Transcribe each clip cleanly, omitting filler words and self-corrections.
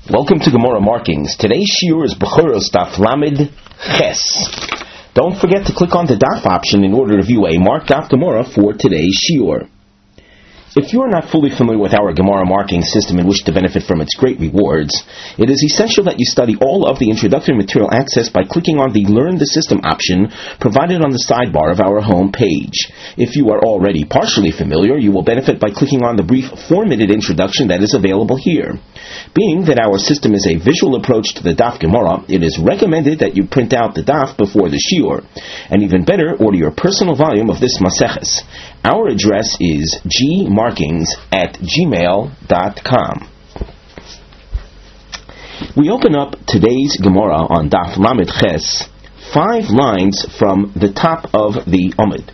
Welcome to Gemara Markings. Today's shiur is Bechuros Daf Lamed Ches. Don't forget to click on the Daf option in order to view a marked Daf Gemara for today's shiur. If you are not fully familiar with our Gemara marking system and wish to benefit from its great rewards, it is essential that you study all of the introductory material accessed by clicking on the Learn the System option provided on the sidebar of our home page. If you are already partially familiar, you will benefit by clicking on the brief 4-minute introduction that is available here. Being that our system is a visual approach to the Daf Gemara, it is recommended that you print out the Daf before the shiur, and even better, order your personal volume of this Maseches. Our address is gmarkings@gmail.com. We open up today's Gemara on Daf Lamed Ches, 5 lines from the top of the Omid.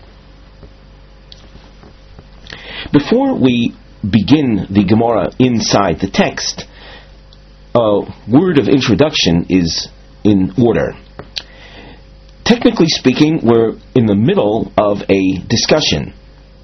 Before we begin the Gemara inside the text, a word of introduction is in order. Technically speaking, we're in the middle of a discussion.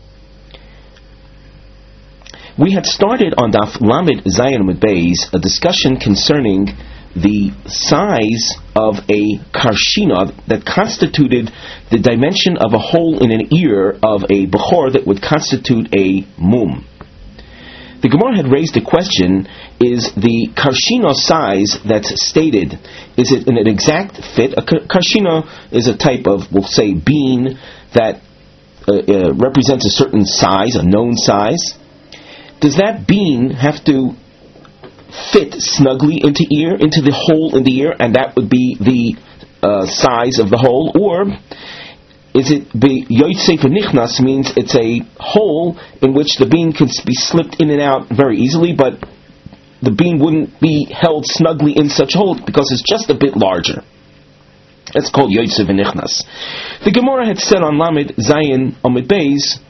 We had started on Daf Lamed Zayin Amud Beis a discussion concerning the size of a karshina that constituted the dimension of a hole in an ear of a bechor that would constitute a mum. The Gemara had raised a question: is the karshina size that's stated, is it an exact fit? A karshina is a type of, we'll say, bean that represents a certain size, a known size. Does that bean have to fit snugly into the hole in the ear, and that would be the size of the hole? Or is it yotzei v'nichnas, means it's a hole in which the bean can be slipped in and out very easily, but the bean wouldn't be held snugly in such a hole because it's just a bit larger. That's called yotzei v'nichnas. The Gemara had said on Lamed Zayin Amud Beis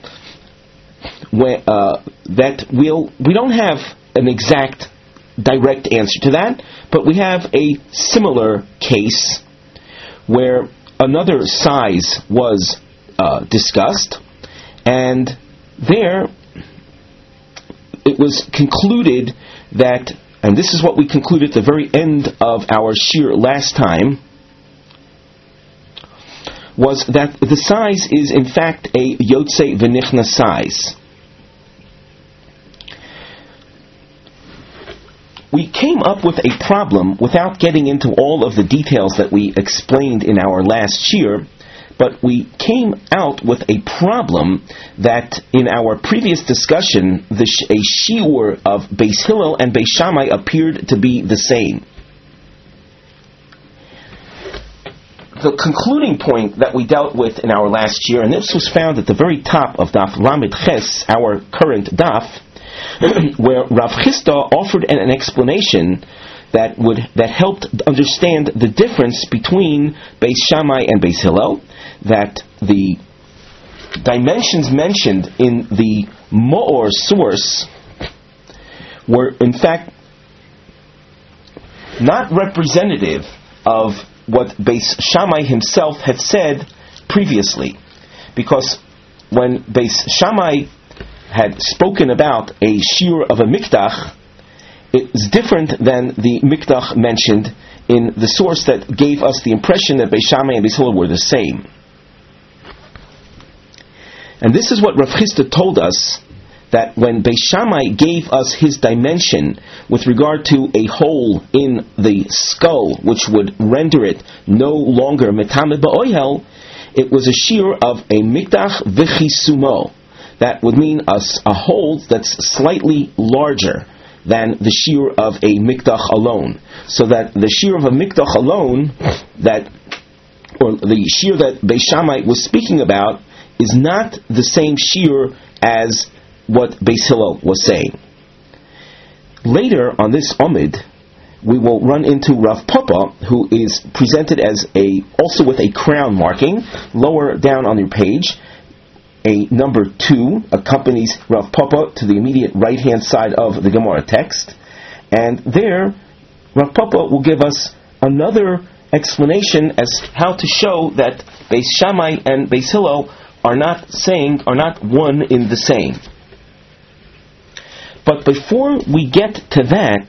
that we don't have an exact direct answer to that, but we have a similar case where another size was discussed, and there it was concluded that, and this is what we concluded at the very end of our shiur last time, was that the size is in fact a yotzei v'nichnas size. We came up with a problem without getting into all of the details that we explained in our last shiur, but we came out with a problem that in our previous discussion, a shiur of Beis Hillel and Beis Shammai appeared to be the same. The concluding point that we dealt with in our last shiur, and this was found at the very top of Daf Lamed Ches, our current Daf, where Rav Chisda offered an explanation that helped understand the difference between Beis Shammai and Beis Hillel, that the dimensions mentioned in the Mo'or source were in fact not representative of what Beis Shammai himself had said previously, because when Beis Shammai had spoken about a shiur of a mikdach, it is different than the mikdach mentioned in the source that gave us the impression that Beis Shammai and Beis Hillel were the same. And this is what Rav Chisda told us, that when Beis Shammai gave us his dimension with regard to a hole in the skull, which would render it no longer metame ba'ohel, it was a shiur of a mikdach v'chisumo. That would mean a hole that's slightly larger than the shiur of a mikdach alone. So that the shiur of a mikdach alone, or the shiur that Beis Shammai was speaking about, is not the same shiur as what Beis Hillel was saying. Later on this Omid, we will run into Rav Papa, who is presented as also with a crown marking. Lower down on your page, a number 2 accompanies Rav Papa to the immediate right-hand side of the Gemara text, and there Rav Papa will give us another explanation as how to show that Beis Shammai and Beis Hillel are not one in the same. But before we get to that,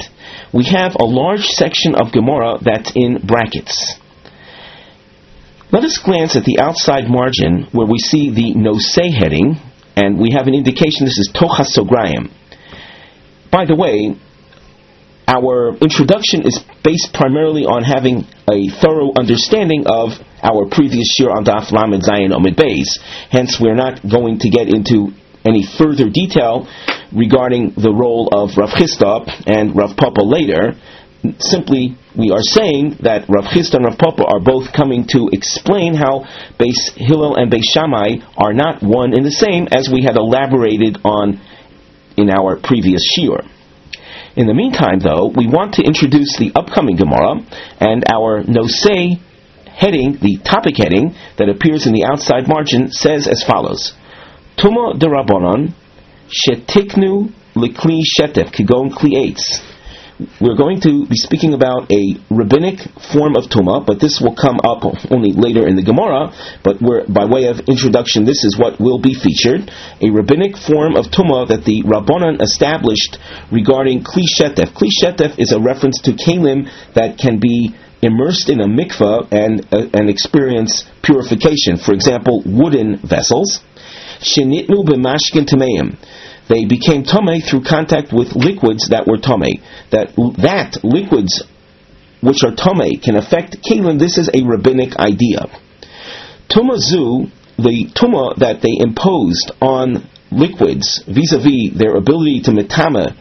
we have a large section of Gemara that's in brackets. Let us glance at the outside margin where we see the Nosei heading, and we have an indication this is Tochas Sograyim. By the way, our introduction is based primarily on having a thorough understanding of our previous shir on Daf Lamed Zayin Omid Beis. Hence, we're not going to get into any further detail regarding the role of Rav Chisda and Rav Papa later. Simply, we are saying that Rav Chisda and Rav Papa are both coming to explain how Beis Hillel and Beis Shammai are not one and the same, as we had elaborated on in our previous shir. In the meantime, though, we want to introduce the upcoming Gemara, and our Nosei heading, the topic heading that appears in the outside margin, says as follows: Tuma de Rabbanon shetiknu likli shetef kigon kli eitz. We're going to be speaking about a rabbinic form of Tumah, but this will come up only later in the Gemara, but by way of introduction, this is what will be featured. A rabbinic form of Tumah that the Rabbanan established regarding Kli Shetef. Kli Shetef is a reference to Kalim that can be immersed in a mikveh and experience purification. For example, wooden vessels. Shenitnu b'mashkin tameim. They became tamei through contact with liquids that were tamei. That liquids which are tamei can affect kelim. This is a rabbinic idea. Tumah zu, the tumah that they imposed on liquids vis-a-vis their ability to metame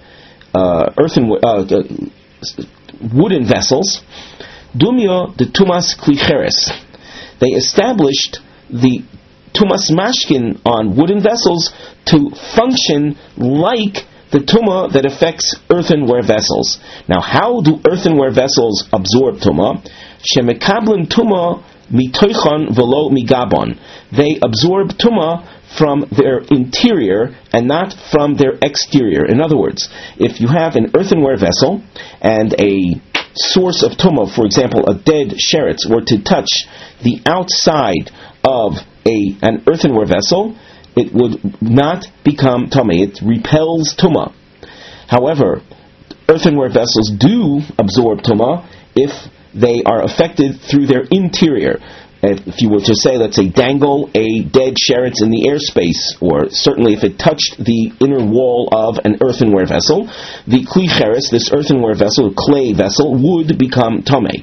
wooden vessels. Dumya de tumas klicheres. They established the tumas mashkin on wooden vessels to function like the tumah that affects earthenware vessels. Now, how do earthenware vessels absorb tumah? Shemekablim tumah mitoichon velo migabon. They absorb tumah from their interior and not from their exterior. In other words, if you have an earthenware vessel and a source of tumah, for example, a dead sheretz, were to touch the outside of an earthenware vessel, it would not become tamei. It repels tumah. However, earthenware vessels do absorb tumah if they are affected through their interior. If you were to say, let's say, dangle a dead sheretz in the airspace, or certainly if it touched the inner wall of an earthenware vessel, the kli cheres, this earthenware vessel, clay vessel, would become tamei.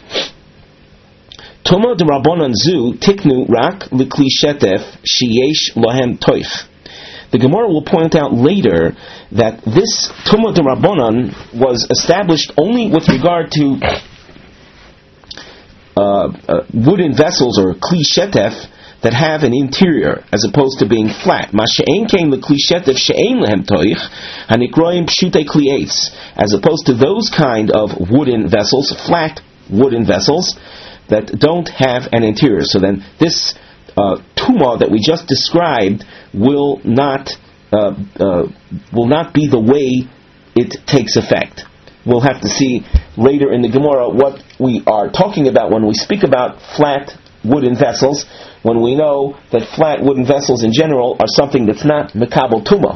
Tuma de Rabbanan zu tiknu rak likli shetef sheyesh lohem toich. The Gemara will point out later that this Tuma de Rabbanan was established only with regard to wooden vessels or kli shetef that have an interior, as opposed to being flat. Ma she'ein kein lekli shetef she'ein lehem toich hanikroim pshutei kli eitz. As opposed to those kind of wooden vessels, flat wooden vessels that don't have an interior. So then this tumah that we just described will not be the way it takes effect. We'll have to see later in the Gemara what we are talking about when we speak about flat wooden vessels, when we know that flat wooden vessels in general are something that's not mekabel tumah.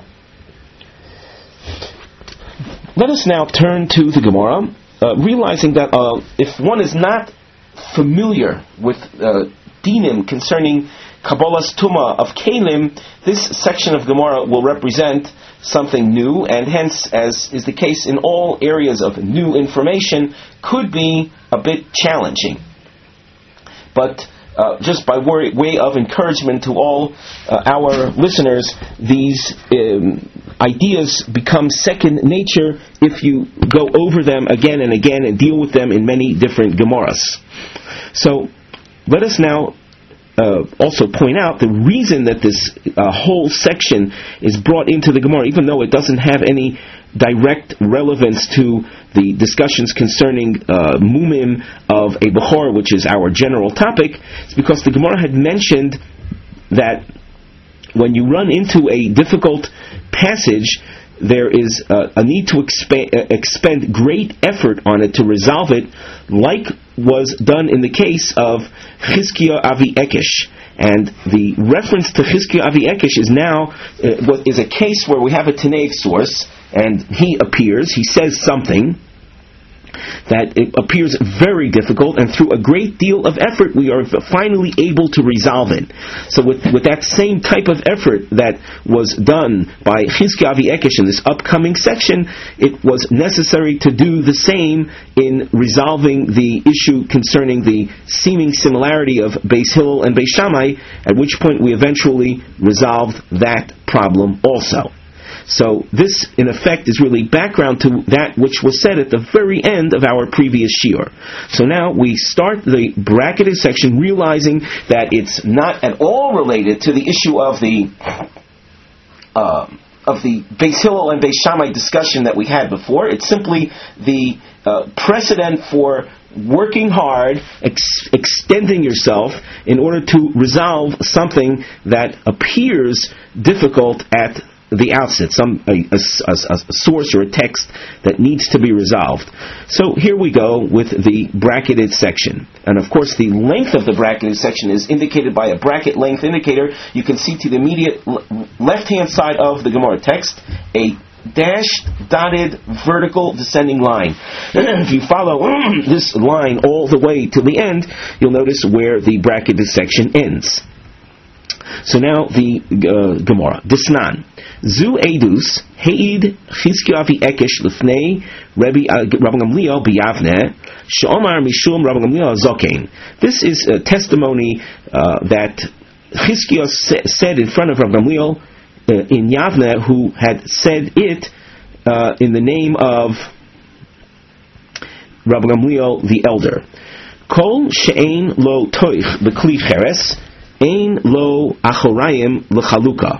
Let us now turn to the Gemara, realizing that if one is not familiar with dinim concerning Kabbalah's Tumah of Kalim, this section of Gemara will represent something new, and hence, as is the case in all areas of new information, could be a bit challenging. But just by way of encouragement to all our listeners, these ideas become second nature if you go over them again and again and deal with them in many different Gemaras. So, let us now also point out the reason that this whole section is brought into the Gemara, even though it doesn't have any direct relevance to the discussions concerning mumim of a bechor, which is our general topic. It's because the Gemara had mentioned that when you run into a difficult passage, there is a need to expend great effort on it to resolve it, like was done in the case of Chizkiah Avi Ekesh. And the reference to Chizkiah Avi Ekesh is now is a case where we have a Tanaic source, and he appears, he says something, that it appears very difficult, and through a great deal of effort we are finally able to resolve it. So with that same type of effort that was done by Chizkiah Avi Ekesh in this upcoming section, it was necessary to do the same in resolving the issue concerning the seeming similarity of Beis Hillel and Beis Shammai, at which point we eventually resolved that problem also. So this, in effect, is really background to that which was said at the very end of our previous shiur. So now we start the bracketed section, realizing that it's not at all related to the issue of the Beis Hillel and Beis Shammai discussion that we had before. It's simply the precedent for working hard, extending yourself in order to resolve something that appears difficult at the outset, a source or a text that needs to be resolved. So here we go with the bracketed section. And of course the length of the bracketed section is indicated by a bracket length indicator. You can see to the immediate left-hand side of the Gemara text a dashed, dotted, vertical descending line. If you follow this line all the way to the end, you'll notice where the bracketed section ends. So now the Gemara. Disnan. Zu Eidus, Heid Chizkiah Avi Ekesh Lifnei Rabbi Gamliel B'Yavne, She'omar Mishum Rabbi Gamliel Zokein. This is a testimony that Chizkiah said in front of Rabbi Gamliel in Yavne, who had said it in the name of Rabbi Gamliel the elder. Kol she'ein lo toich b'kli cheres, ein lo achorayim l'chaluka.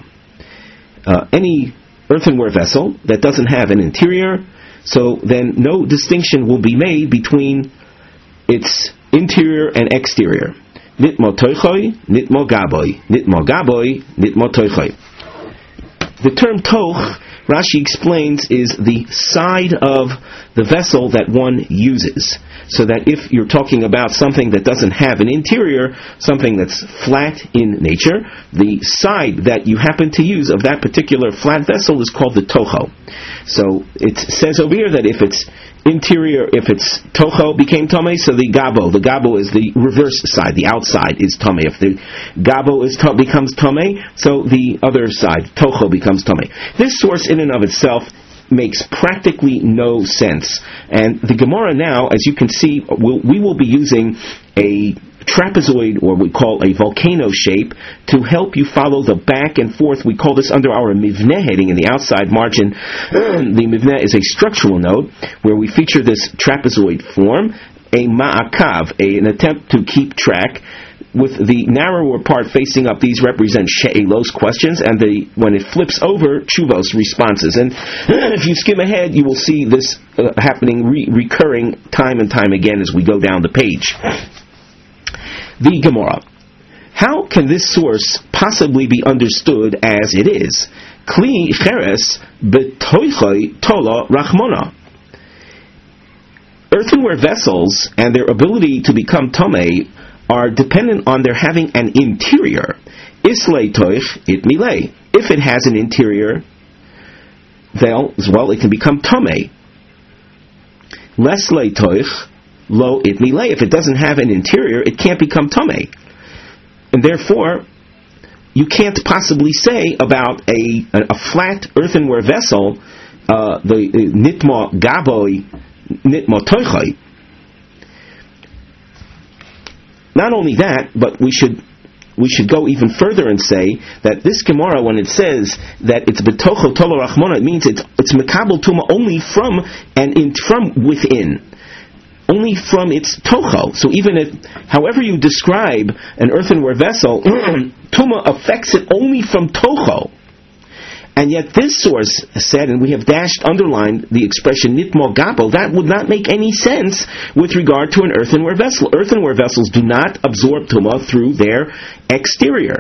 Any earthenware vessel that doesn't have an interior, so then no distinction will be made between its interior and exterior. Nitmo toichoi, nitmo gaboy, nitmo gaboy, nitmo toichoi. The term toch, Rashi explains, is the side of the vessel that one uses. So that if you're talking about something that doesn't have an interior, something that's flat in nature, the side that you happen to use of that particular flat vessel is called the toho. So it says over here that if it's interior, if it's toho became tome, so the gabo is the reverse side, the outside is tome. If the gabo becomes tome, so the other side, toho, becomes tome. This source in and of itself makes practically no sense. And the Gemara now, as you can see, we will be using a trapezoid, or we call a volcano shape, to help you follow the back and forth. We call this under our mivneh heading in the outside margin. The mivneh is a structural note where we feature this trapezoid form, a ma'akav, an attempt to keep track. With the narrower part facing up, these represent she'elos, questions, and when it flips over, tshuvos, responses. And if you skim ahead, you will see this happening, recurring time and time again as we go down the page. The Gemara. How can this source possibly be understood as it is? Kli cheres betoichoi tola rachmona. Earthenware vessels and their ability to become tamei are dependent on their having an interior. Islay toich it milei. If it has an interior, well, it can become tamei. Leslay toich lo it milei. If it doesn't have an interior, it can't become tamei. And therefore, you can't possibly say about a flat earthenware vessel, the nitmo gaboy, nitmo toichai. Not only that, but we should go even further and say that this Gemara, when it says that it's betocho tolo rachmona, it means it's mekabel tuma only from within, only from its toho. So even if, however you describe an earthenware vessel, tuma affects it only from toho. And yet this source said, and we have underlined the expression nitmo gapo, that would not make any sense with regard to an earthenware vessel. Earthenware vessels do not absorb tumah through their exterior.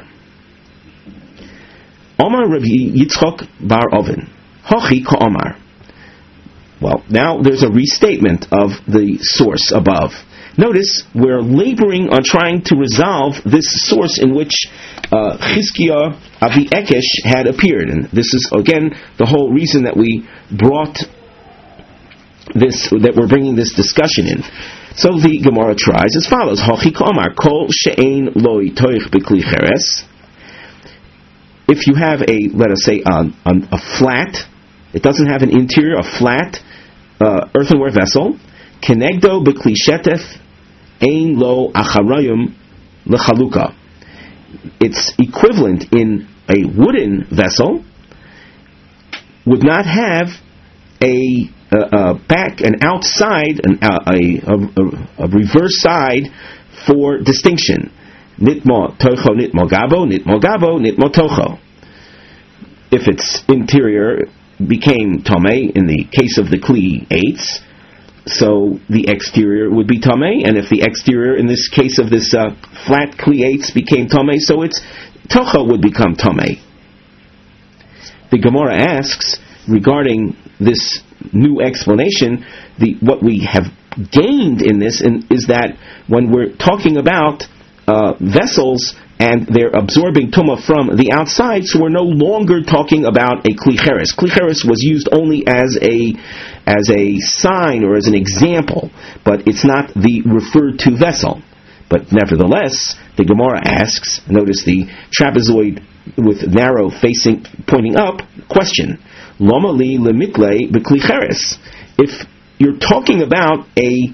Omar Rabbi Yitzchok bar Oven, Hochi ka'omar. Well, now there's a restatement of the source above. Notice, we're laboring on trying to resolve this source in which Chizkiah Avi Ekesh had appeared. And this is, again, the whole reason that we brought that we're bringing this discussion in. So the Gemara tries as follows: Hachik Omar Kol she'ein loi toich b'kli cheres. If you have let us say, a flat, it doesn't have an interior, a flat earthenware vessel, kenegdo b'kli shetef ein lo acharayim lechaluka. Its equivalent in a wooden vessel would not have a back, an outside, a reverse side for distinction. Nitmo tocho, nitmo gabo, nitmo gabo, nitmo tocho. If its interior became tamei in the case of the kli eitz, so the exterior would be tamei, and if the exterior in this case of this flat kli eitz became tamei, so its tocho would become tamei. The Gemara asks regarding this new explanation, what we have gained in this is that when we're talking about vessels and they're absorbing tumah from the outside, so we're no longer talking about a kli cheres. Kli cheres was used only as a sign or as an example, but it's not the referred to vessel. But nevertheless, the Gemara asks, notice the trapezoid with narrow facing, pointing up, question, Lama li lemitle b'kli cheres. If you're talking about a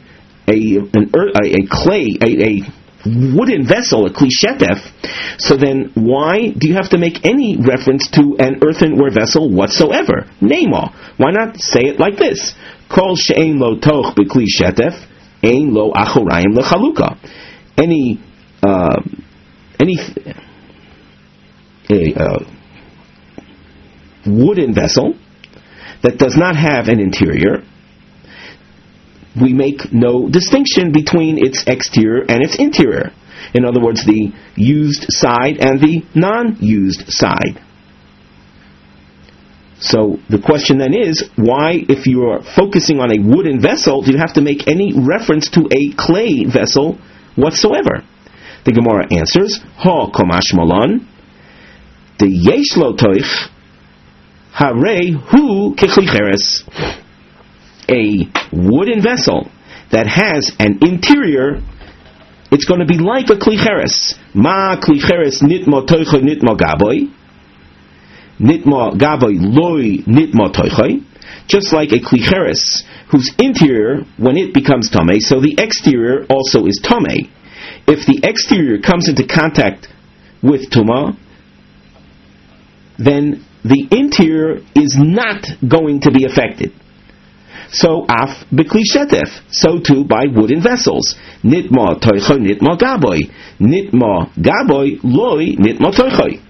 wooden vessel, a kli shetef, so then why do you have to make any reference to an earthenware vessel whatsoever? Nema. Why not say it like this? Kol she'ein lo toch b'kli shetef, ein lo achorayim lechaluka. Any wooden vessel that does not have an interior, we make no distinction between its exterior and its interior. In other words, the used side and the non-used side. So the question then is, why, if you are focusing on a wooden vessel, do you have to make any reference to a clay vessel whatsoever? The Gemara answers, Ha komash malon, the yesh lo toich, hare hu kechli cheres. A wooden vessel that has an interior, it's going to be like a kli cheres. Ma kli cheres nitmo toichoi nitmo gaboy, nitmo gaboy loy nitmo toichoi. Just like a kli cheres, whose interior, when it becomes tamei, so the exterior also is tamei. If the exterior comes into contact with tumah, then the interior is not going to be affected. So af b'kli shetef, so too by wooden vessels. Nitma toichoi nitma gaboy, nitma gaboy loy nitma toichoi.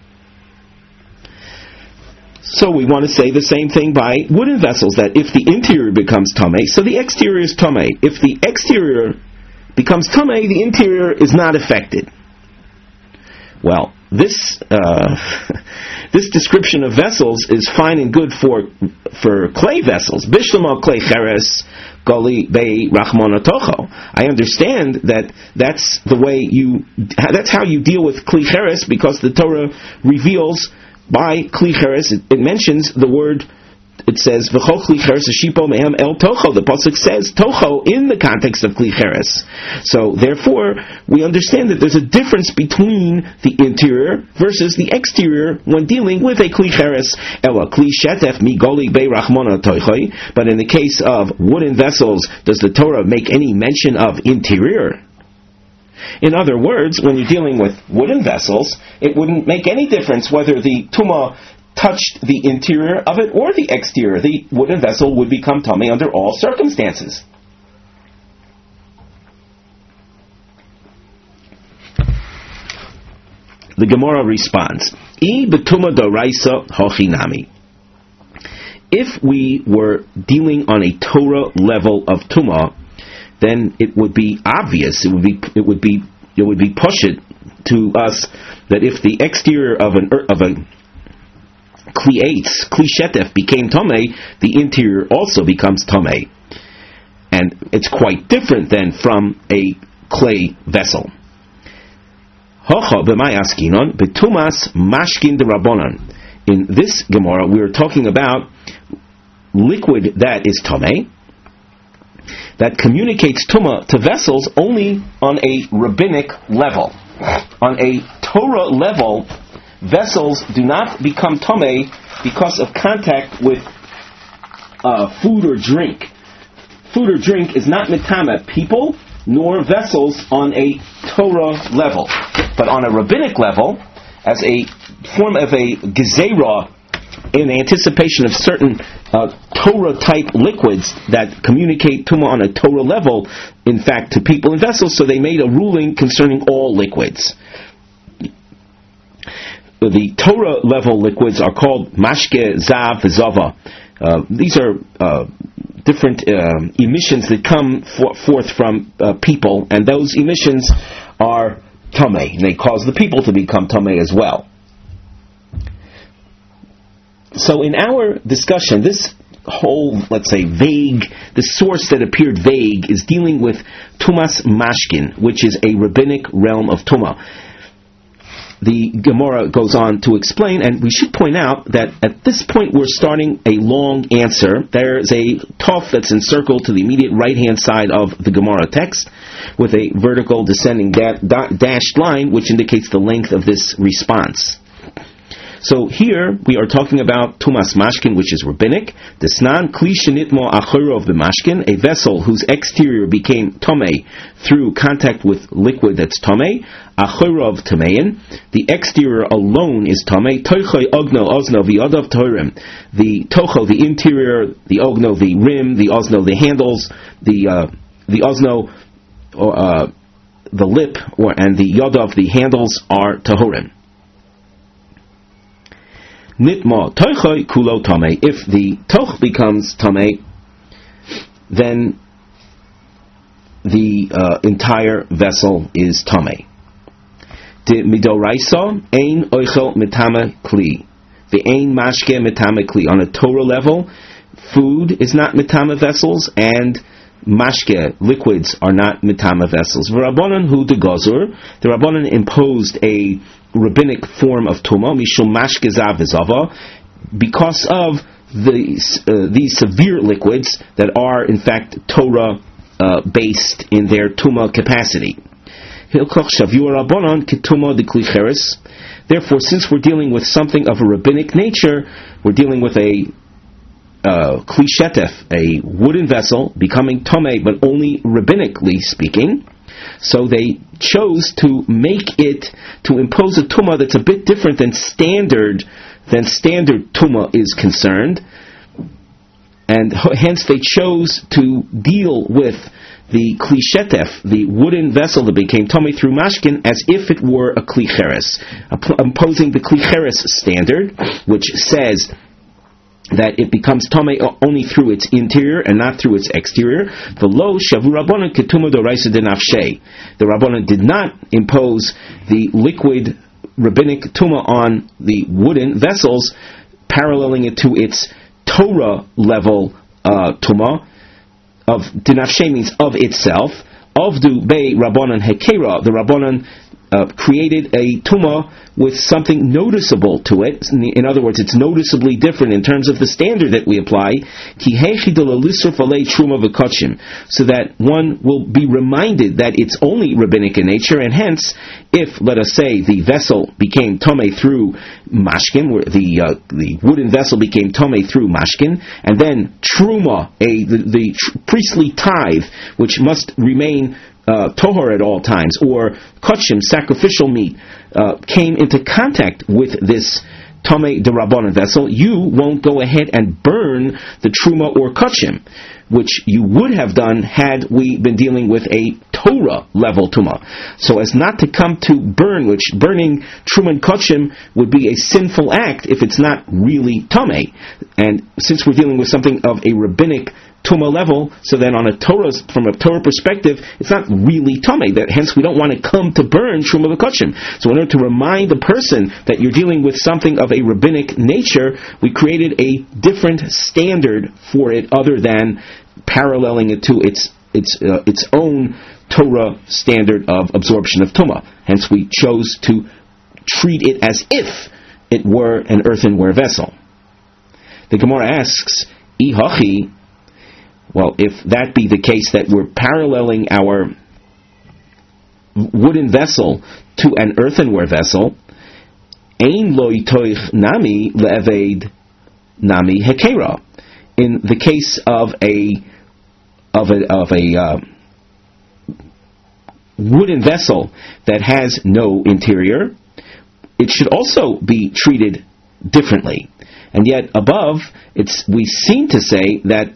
So we want to say the same thing by wooden vessels, that if the interior becomes tamei, so the exterior is tamei. If the exterior becomes tamei, the interior is not affected. Well, this description of vessels is fine and good for clay vessels. Bishlama clay cheres gali bei rachmana tocho. I understand that's the way that's how you deal with kli cheres, because the Torah reveals by kli cheres, it mentions the word. It says v'chol kli cheres shipo mehem el tocho. The pasuk says tocho in the context of kli cheres. So therefore, we understand that there's a difference between the interior versus the exterior when dealing with a kli cheres. Ela kli shetef migoli bei rachmana toichoi. But in the case of wooden vessels, does the Torah make any mention of interior? In other words, when you're dealing with wooden vessels, it wouldn't make any difference whether the tumah touched the interior of it or the exterior. The wooden vessel would become tamei under all circumstances. The Gemara responds, I betuma doraisa hochinami. If we were dealing on a Torah level of tumah, then it would be obvious, it would be pashut to us that if the exterior of a kli eitz, kli shetef became tamei, the interior also becomes tamei, and it's quite different than from a clay vessel. Hocha b'may askinon betumas mashkin derabonan. In this Gemara, we are talking about liquid that is tamei, that communicates Tumah to vessels only on a rabbinic level. On a Torah level, vessels do not become Tomei because of contact with food or drink. Food or drink is not mitama people nor vessels on a Torah level. But on a rabbinic level, as a form of a gezerah, in anticipation of certain Torah-type liquids that communicate Tumah on a Torah level, in fact, to people and vessels, so they made a ruling concerning all liquids. The Torah-level liquids are called mashke, zav, v'zava. These are different emissions that come forth from people, and those emissions are Tameh. They cause the people to become Tameh as well. So in our discussion, this whole, let's say, the source that appeared vague is dealing with Tumas Mashkin, which is a rabbinic realm of Tumah. The Gemara goes on to explain, and we should point out that at this point we're starting a long answer. There's a tov that's encircled to the immediate right-hand side of the Gemara text, with a vertical descending dashed line, which indicates the length of this response. So here we are talking about Tumas Mashkin, which is rabbinic. Desnan kli shenitmo achorov b'mashkin, a vessel whose exterior became tomei through contact with liquid that's tomei. Achorov tamein, the exterior alone is tomei. Toichoi ogno ozno v'yodav toirim, the tocho, the interior, the ogno, the rim, the ozno, the handles, the ozno, the lip, and the yodav, the handles are tahorim. Nitma toichoi kulo tamei. If the toch becomes tamei, then the entire vessel is tamei. De midoraisa ein oichel mitame kli. The ein mashke mitame kli. On a Torah level, food is not mitame vessels, and mashke, liquids, are not mitama vessels. V'Rabbanan hu de gozur. The Rabbanan imposed a rabbinic form of tumah, mishum mashke zav v'zava, because of these severe liquids that are in fact Torah based in their tumah capacity. Hilkoch shavur Rabbanan ketuma de kli cheres. Therefore, since we're dealing with something of a rabbinic nature, we're dealing with a kli shetef, a wooden vessel, becoming tomei, but only rabbinically speaking. So they chose to make it, to impose a tumah that's a bit different than standard tumah is concerned, and hence they chose to deal with the kli shetef, the wooden vessel that became tomei through mashkin, as if it were a kli cheres, imposing the kli cheres standard, which says that it becomes tomei only through its interior and not through its exterior. The lo shavu Rabbanan ketuma doraisa de nafshe. The Rabbanan did not impose the liquid rabbinic tumah on the wooden vessels, paralleling it to its Torah level tumah. Of de nafshe means of itself. Avdu bei Rabbanan hekera. The Rabbanan created a tumah with something noticeable to it. In other words, it's noticeably different in terms of the standard that we apply, so that one will be reminded that it's only rabbinic in nature, and hence, if, let us say, the vessel became tomei through mashkin, where the wooden vessel became tomei through mashkin, and then truma, the priestly tithe, which must remain tohor at all times, or kachim, sacrificial meat, came into contact with this tomei de rabbanan vessel, you won't go ahead and burn the truma or kachim, which you would have done had we been dealing with a Torah level tumah. So as not to come to burn, which burning truma and kachim would be a sinful act if it's not really tomei. And since we're dealing with something of a rabbinic tumah level, so then from a Torah perspective, it's not really tamei. Hence, we don't want to come to burn truma v'kachim. So, in order to remind the person that you're dealing with something of a rabbinic nature, we created a different standard for it, other than paralleling it to its own Torah standard of absorption of tumah. Hence, we chose to treat it as if it were an earthenware vessel. The Gemara asks, "Ihachi." Well, if that be the case, that we're paralleling our wooden vessel to an earthenware vessel, ein lo yitoich nami le'eved nami hekera. In the case of a wooden vessel that has no interior, it should also be treated differently. And yet above, we seem to say that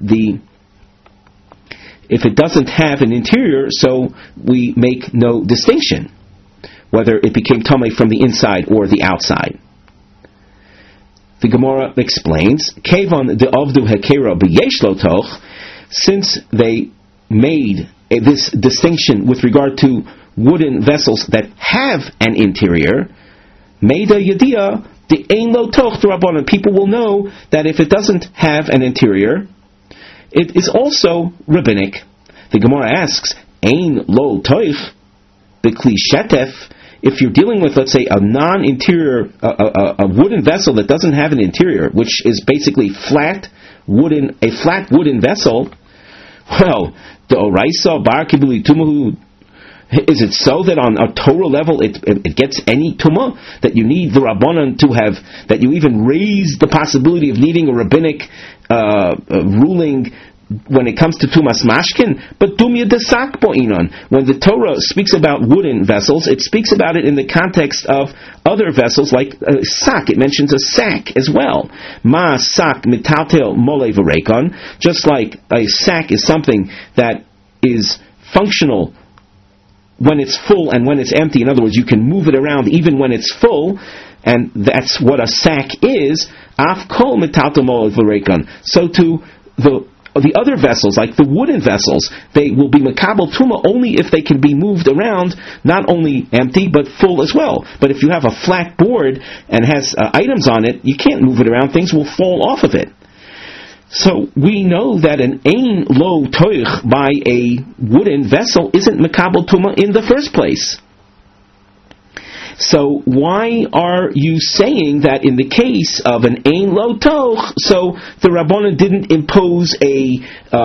if it doesn't have an interior, so we make no distinction whether it became tamei from the inside or the outside. The Gemara explains, Kevon de avdu hekera b'yesh lo toch, since they made this distinction with regard to wooden vessels that have an interior, meida yedia the ein lo toch d'Rabbanan. People will know that if it doesn't have an interior, it is also rabbinic. The Gemara asks, ein lo toch b'kli shetef. If you're dealing with, let's say, a non-interior, a wooden vessel that doesn't have an interior, which is basically a flat wooden vessel, well, the oraisa bar kibuli tumahu, is it so that on a Torah level it gets any tumah, that you need the Rabbanan to have, that you even raise the possibility of needing a rabbinic ruling when it comes to tumas mashkin? But dumya desak bo'inon. When the Torah speaks about wooden vessels, it speaks about it in the context of other vessels like sak. It mentions a sack as well. Ma sak mitaltel mole v'rekon. Just like a sack is something that is functional when it's full and when it's empty. In other words, you can move it around even when it's full, and that's what a sack is. Af kol mitaltel mole v'rekon. So to the other vessels, like the wooden vessels, they will be makabel tuma only if they can be moved around, not only empty but full as well. But if you have a flat board and has items on it, you can't move it around; things will fall off of it. So we know that an ein lo toich by a wooden vessel isn't makabel tuma in the first place. So why are you saying that in the case of an ein lo toch, so the Rabbanan didn't impose a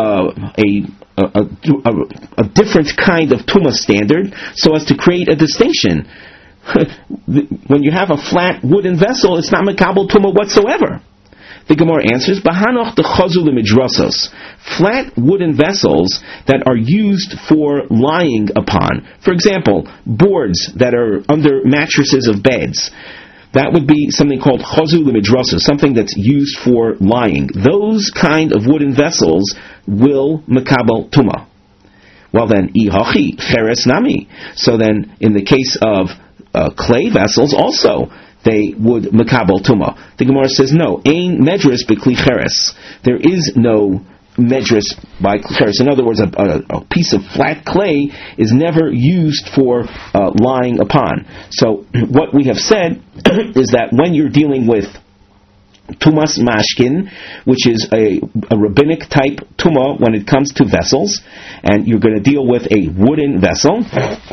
different kind of tumah standard so as to create a distinction? When you have a flat wooden vessel, it's not makabel tumah whatsoever. The Gemara answers, Bahanoch the chazul midrasos, flat wooden vessels that are used for lying upon. For example, boards that are under mattresses of beds. That would be something called chazul midrasos, something that's used for lying. Those kind of wooden vessels will makabel tumah. Well then, ihachi cheres nami. So then, in the case of clay vessels, also they would makabel tumah. The Gemara says no. Ein medris b'kli cheres. There is no medris by cheres. In other words, a piece of flat clay is never used for lying upon. So what we have said is that when you're dealing with tumas mashkin, which is a rabbinic type tumah when it comes to vessels, and you're going to deal with a wooden vessel,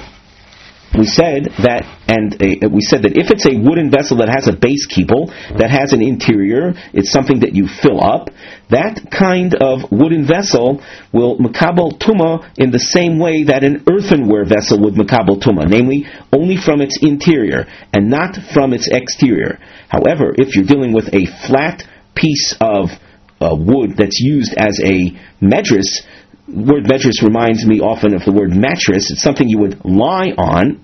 we said that if it's a wooden vessel that has a base kibble, that has an interior, it's something that you fill up, that kind of wooden vessel will makabel tumah in the same way that an earthenware vessel would makabel tumah, namely only from its interior and not from its exterior. However, if you're dealing with a flat piece of wood that's used as a medris, the word medris reminds me often of the word mattress. It's something you would lie on.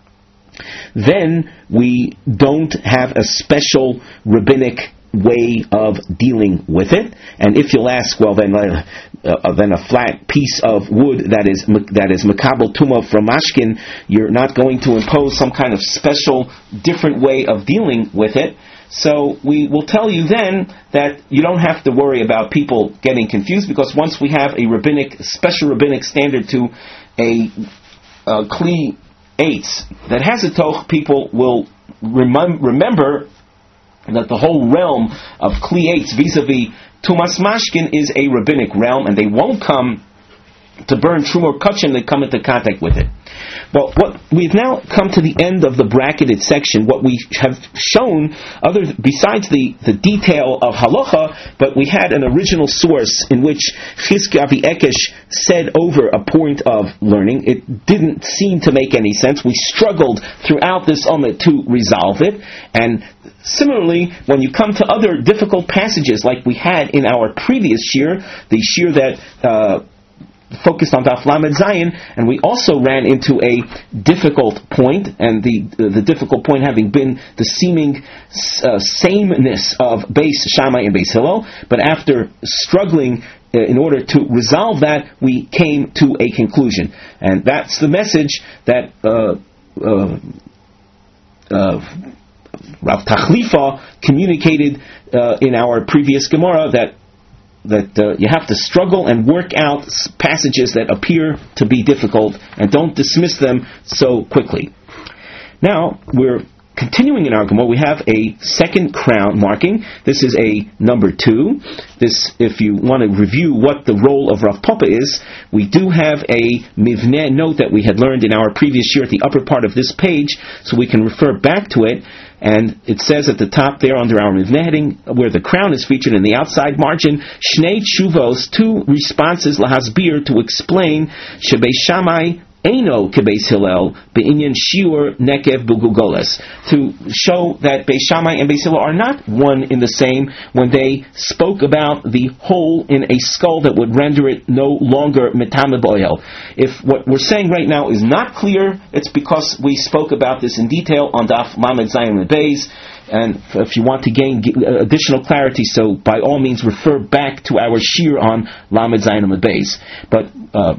Then we don't have a special rabbinic way of dealing with it. And if you'll ask, well, then a flat piece of wood that is makabel tumah from mashkin, you're not going to impose some kind of special, different way of dealing with it. So we will tell you then that you don't have to worry about people getting confused, because once we have a special rabbinic standard to a kli eitz that has a toch, people will remember that the whole realm of kli eitz vis-a-vis tumas mashkin is a rabbinic realm, and they won't come to burn truma or kachim, they come into contact with it. Well, what we've now come to the end of the bracketed section. What we have shown, besides the detail of halacha, but we had an original source in which Chizkiah Avi Ekesh said over a point of learning. It didn't seem to make any sense. We struggled throughout this Amud to resolve it, and similarly, when you come to other difficult passages like we had in our previous shir, the shir that focused on Daf Lamed Zayin, and we also ran into a difficult point, and the difficult point having been the seeming sameness of Beis Shammai and Beis Hillel, but after struggling in order to resolve that, we came to a conclusion. And that's the message that Rav Tachlifa communicated in our previous Gemara, that you have to struggle and work out passages that appear to be difficult, and don't dismiss them so quickly. Now, we're continuing in our Gemara. We have a second crown marking. This is a number 2. This, if you want to review what the role of Rav Papa is, we do have a Mivneh note that we had learned in our previous year at the upper part of this page, so we can refer back to it. And it says at the top there under our Mivneh heading, where the crown is featured in the outside margin, Shnei Tshuvos, 2 responses lahasbir, to explain Beis Shammai Eino Kebeis Hillel Be'inyan Shiur Nekev Bugugoles, to show that Beis Shammai and Beis Hillel are not one in the same when they spoke about the hole in a skull that would render it no longer Metame Boyel. If what we're saying right now is not clear, it's because we spoke about this in detail on Daf Lamed Zayin and Beis. And if you want to gain additional clarity, so by all means refer back to our shir on Lamed Zayin and Beis. But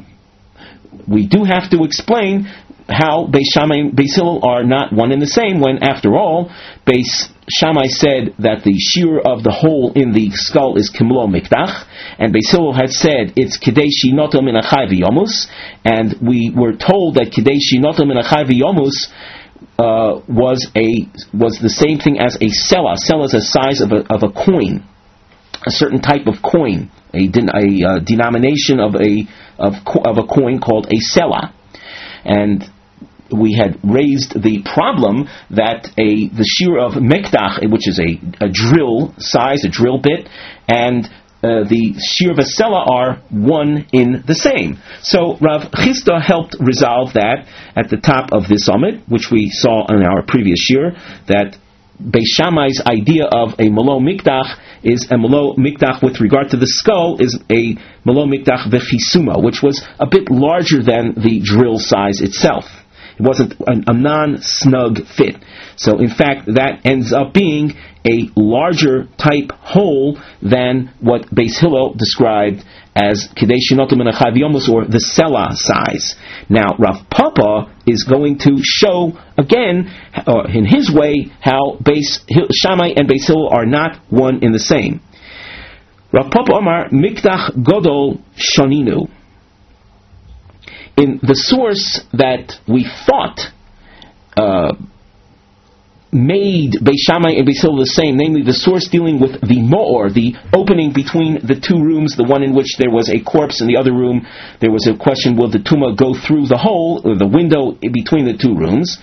we do have to explain how Beis Shammai and Beis Hillel are not one and the same, when, after all, Beis Shammai said that the shear of the hole in the skull is Kimlo Mikdach, and Beis Hillel had said it's Kidei Shinoto Min Achai V'Yomus, and we were told that Kidei Shinoto Min Achai V'Yomus was the same thing as a sela. Sela is the size of a coin, a certain type of coin, a denomination of a coin called a sela. And we had raised the problem that the shear of Mektach, which is a drill size, a drill bit, and the shear of a sela are one in the same. So Rav Chisda helped resolve that at the top of this Amud, which we saw in our previous year, that Beis Shammai's idea of a Malo Mikdach is a Malo Mikdach with regard to the skull is a Malo Mikdach Vechisuma, which was a bit larger than the drill size itself. It wasn't a non-snug fit. So in fact, that ends up being a larger type hole than what Beis Hillel described as Kidei Shinoto Min Achai V'Yomus, or the Sela size. Now, Rav Papa is going to show again, in his way, how Beis Shammai and Beis Hillel are not one in the same. Rav Papa Amar Mikdach Godol Shoninu. In the source that we thought made Beis Shammai and Beis Hillel the same, namely the source dealing with the Mo'or, the opening between the two rooms, the one in which there was a corpse, in the other room there was a question, will the Tumah go through the hole, or the window between the two rooms?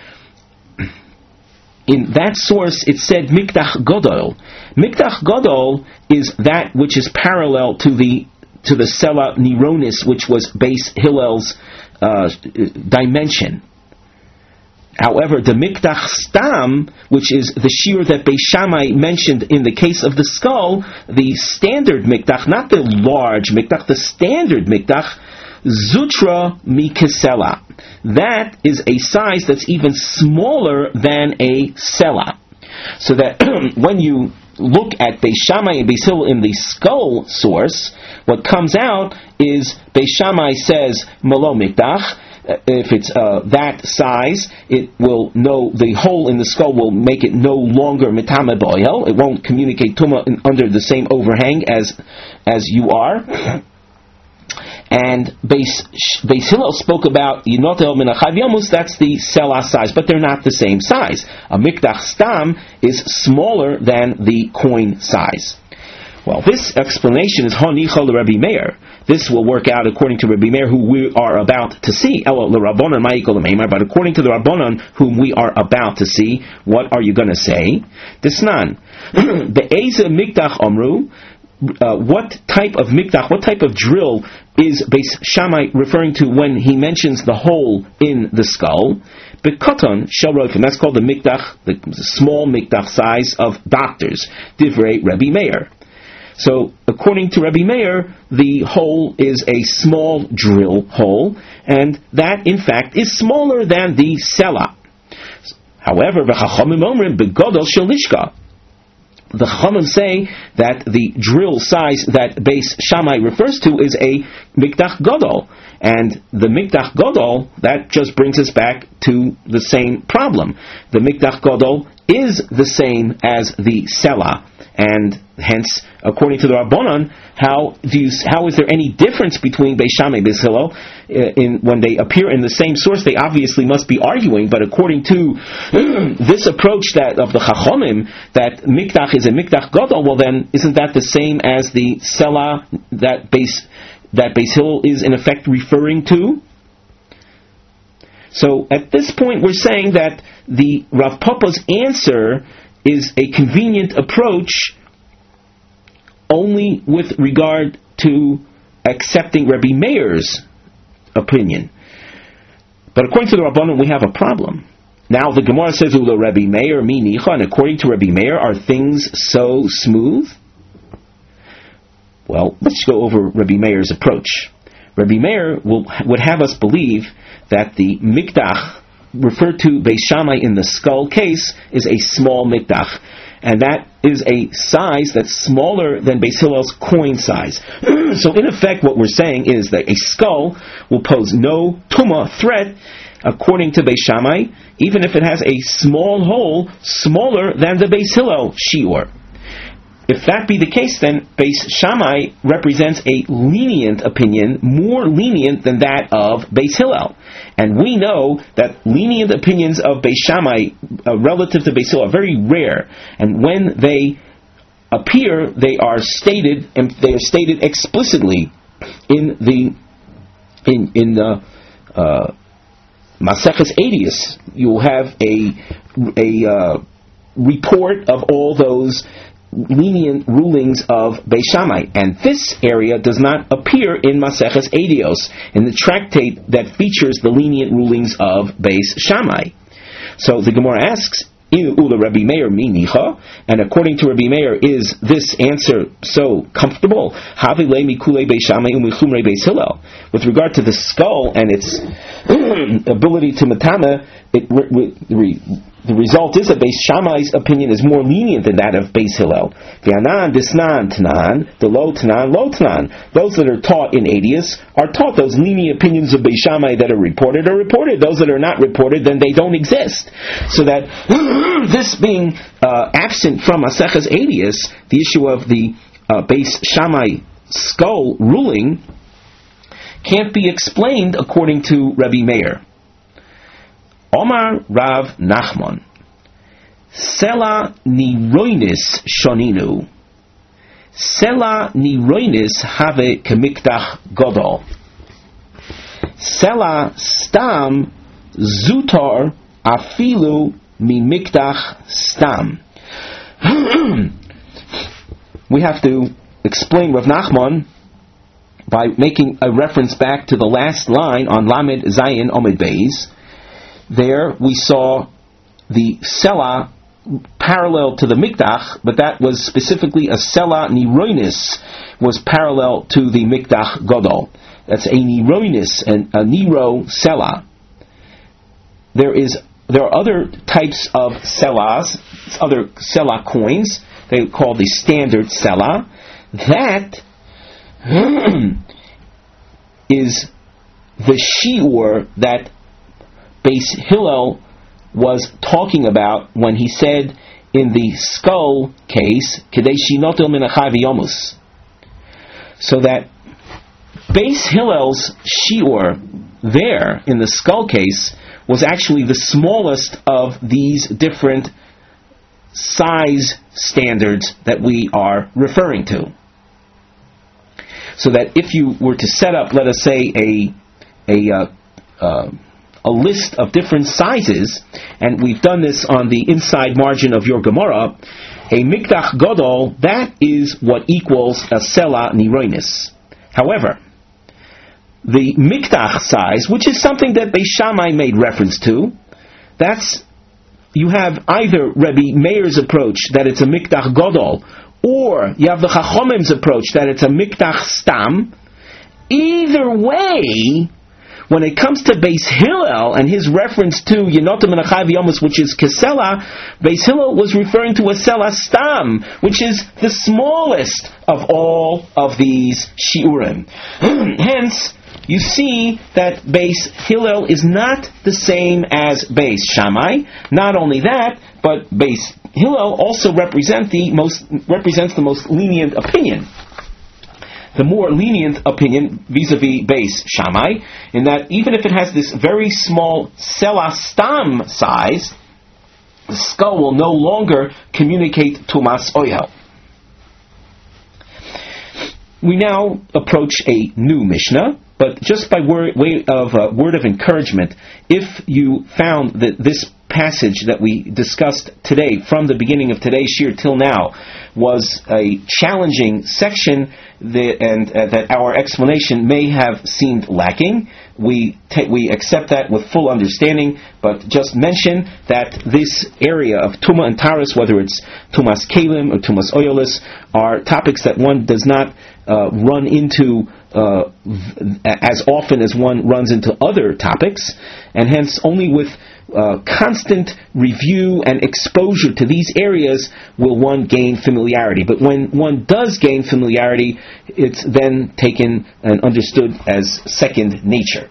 In that source it said Mikdach Godol. Mikdach Godol is that which is parallel to the Sela Nironis, which was Beis Hillel's dimension. However, the Mikdach Stam, which is the shear that Beis Shammai mentioned in the case of the skull, the standard Mikdach, not the large Mikdach, the standard Mikdach, Zutra Mikesela. That is a size that's even smaller than a Sela. So that when you look at Beis Shammai and Beis Hillel in the skull source, what comes out is Beis Shammai says Malo Mikdach. If it's that size, it will know the hole in the skull will make it no longer Metame Boyel. It won't communicate Tumah under the same overhang as you are. And Beis Hillel spoke about Yinotel Min Achai V'Yomus, that's the Sela size, but they're not the same size. A Mikdach Stam is smaller than the coin size. Well, this explanation is Honichol Rabbi Meir. this will work out according to Rabbi Meir, who we are about to see. But according to the Rabbanon, whom we are about to see, what are you going to say? Disnan. Be'eza mikdach omru. What type of mikdach, what type of drill is Beis Shammai referring to when he mentions the hole in the skull? Bekoton shel rofim. That's called the mikdach, the small mikdach size of doctors. Divrei Rabbi Meir. So, according to Rabbi Meir, the hole is a small drill hole, and that, in fact, is smaller than the sela. However, v'chachamim omrim begodol shel lishka. The Chachamim say that the drill size that Beis Shammai refers to is a mikdach gadol, and the mikdach gadol, that just brings us back to the same problem. The mikdach gadol is the same as the sela, and hence, according to the Rabbanon, how is there any difference between Beis Shammai and Beis Hillel? When they appear in the same source, they obviously must be arguing. But according to this approach of the Chachamim, that mikdach is a mikdach gadol, well then, isn't that the same as the sela that Beis Hillel is in effect referring to? So at this point, we're saying that the Rav Papa's answer is a convenient approach only with regard to accepting Rabbi Meir's opinion. But according to the Rabbanon, we have a problem. Now the Gemara says, Ulo Rabbi Meir mi nicha, and according to Rabbi Meir, are things so smooth? Well, let's go over Rabbi Meir's approach. Rabbi Meir would have us believe that the mikdach referred to Beis Shammai in the skull case is a small mikdach, and that is a size that's smaller than Beis Hillel's coin size. So in effect what we're saying is that a skull will pose no tumah threat according to Beis Shammai, even if it has a small hole smaller than the Beis Hillel shiur. If that be the case, then Beis Shammai represents a lenient opinion, more lenient than that of Beis Hillel. And we know that lenient opinions of Beis Shammai relative to Beis Hillel are very rare. And when they appear, they are stated explicitly in the Maseches Eidos. You will have a report of all those lenient rulings of Beis Shammai, and this area does not appear in Maseches Eidos, in the tractate that features the lenient rulings of Beis Shammai. So the Gemara asks, Ula Rabbi Meir mi nicha, and according to Rabbi Meir, is this answer so comfortable? Havi le mikule Beis Shammai umichumrei Beis Hillel. With regard to the skull and its ability to matama, the result is that Beis Shammai's opinion is more lenient than that of Beis Hillel. V'anan disnan tanan, the lo tanan lo tanan. Those that are taught in Eidos are taught those lenient opinions of Beis Shammai that are reported. Those that are not reported, then they don't exist. So that this being absent from Maseches Eidos, the issue of the Beis Shammai skull ruling can't be explained according to Rabbi Meir. Omar Rav Nachman, Sela niroinis shoninu, Sela niroinis have kemikdach godol, Sela stam zutar afilu mimikdach stam. We have to explain Rav Nachman by making a reference back to the last line on Lamed Zayin Omid Beis. There we saw the sela parallel to the mikdach, but that was specifically a sela niroinis, was parallel to the mikdach gadol. That's a niroinis, and a niro sela. There are other types of selas, other sela coins. They call the standard sela. That is the shiur that Beis Hillel was talking about when he said in the skull case, Kedei shinotel min achai v'yomus. So that Beis Hillel's shiur there in the skull case was actually the smallest of these different size standards that we are referring to. so that if you were to set up, let us say, a list of different sizes, and we've done this on the inside margin of your Gemara, a Mikdach Godol, that is what equals a Sela Niroinis. However, the Mikdach size, which is something that Beis Shammai made reference to, you have either Rebbe Meir's approach that it's a Mikdach Godol, or you have the Chachomim's approach that it's a Mikdach Stam. Either way, when it comes to Beis Hillel and his reference to Yenotim and Achai V'Yomus, which is Kesela, Beis Hillel was referring to a Sela Stam, which is the smallest of all of these Shiurim. Hence, you see that Beis Hillel is not the same as Beis Shammai. Not only that, but Beis Hillel also represents the most lenient opinion. The more lenient opinion vis-a-vis Beis Shammai, in that even if it has this very small Sela Stam size, the skull will no longer communicate Tumas Oyel. We now approach a new Mishnah, but just by way of word of encouragement, if you found that this passage that we discussed today, from the beginning of today's shir till now, was a challenging section that our explanation may have seemed lacking, we accept that with full understanding, but just mention that this area of Tuma and Taurus, whether it's Tumas Kalim or Tumas Oyolis, are topics that one does not run into as often as one runs into other topics, and hence only with constant review and exposure to these areas will one gain familiarity. But when one does gain familiarity, it's then taken and understood as second nature.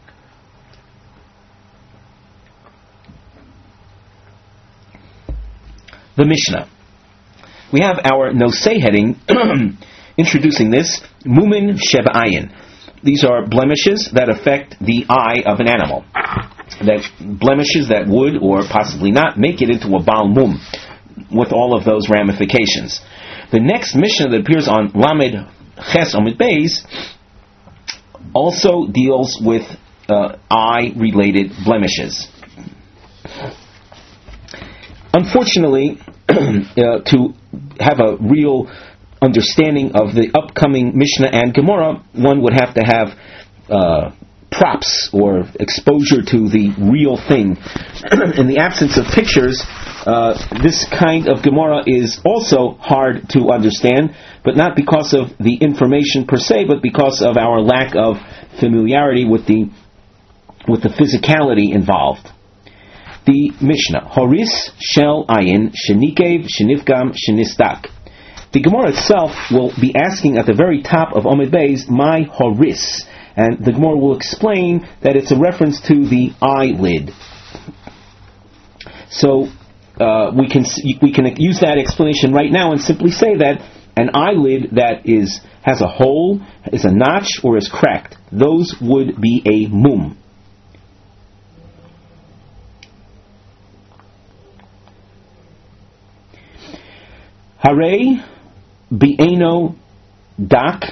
The Mishnah. We have our Nosei heading introducing this, Mumin Sheba'ayin. These are blemishes that affect the eye of an animal. That blemishes that would, or possibly not, make it into a Baal Mum, with all of those ramifications. The next Mishnah that appears on Lamed Ches Amud Beis also deals with eye-related blemishes. Unfortunately, to have a real understanding of the upcoming Mishnah and Gemara, one would have to have props or exposure to the real thing. In the absence of pictures, this kind of Gemara is also hard to understand, but not because of the information per se, but because of our lack of familiarity with the physicality involved. The Mishnah, Horis Shel Ayin Shenikev Shenifgam Shenistak. The Gemara itself will be asking at the very top of Amud Beis, my Horis, and the Gemara will explain that it's a reference to the eyelid. So we can use that explanation right now and simply say that an eyelid that has a hole, is a notch, or is cracked, those would be a mum. Hare Be'eno Dak.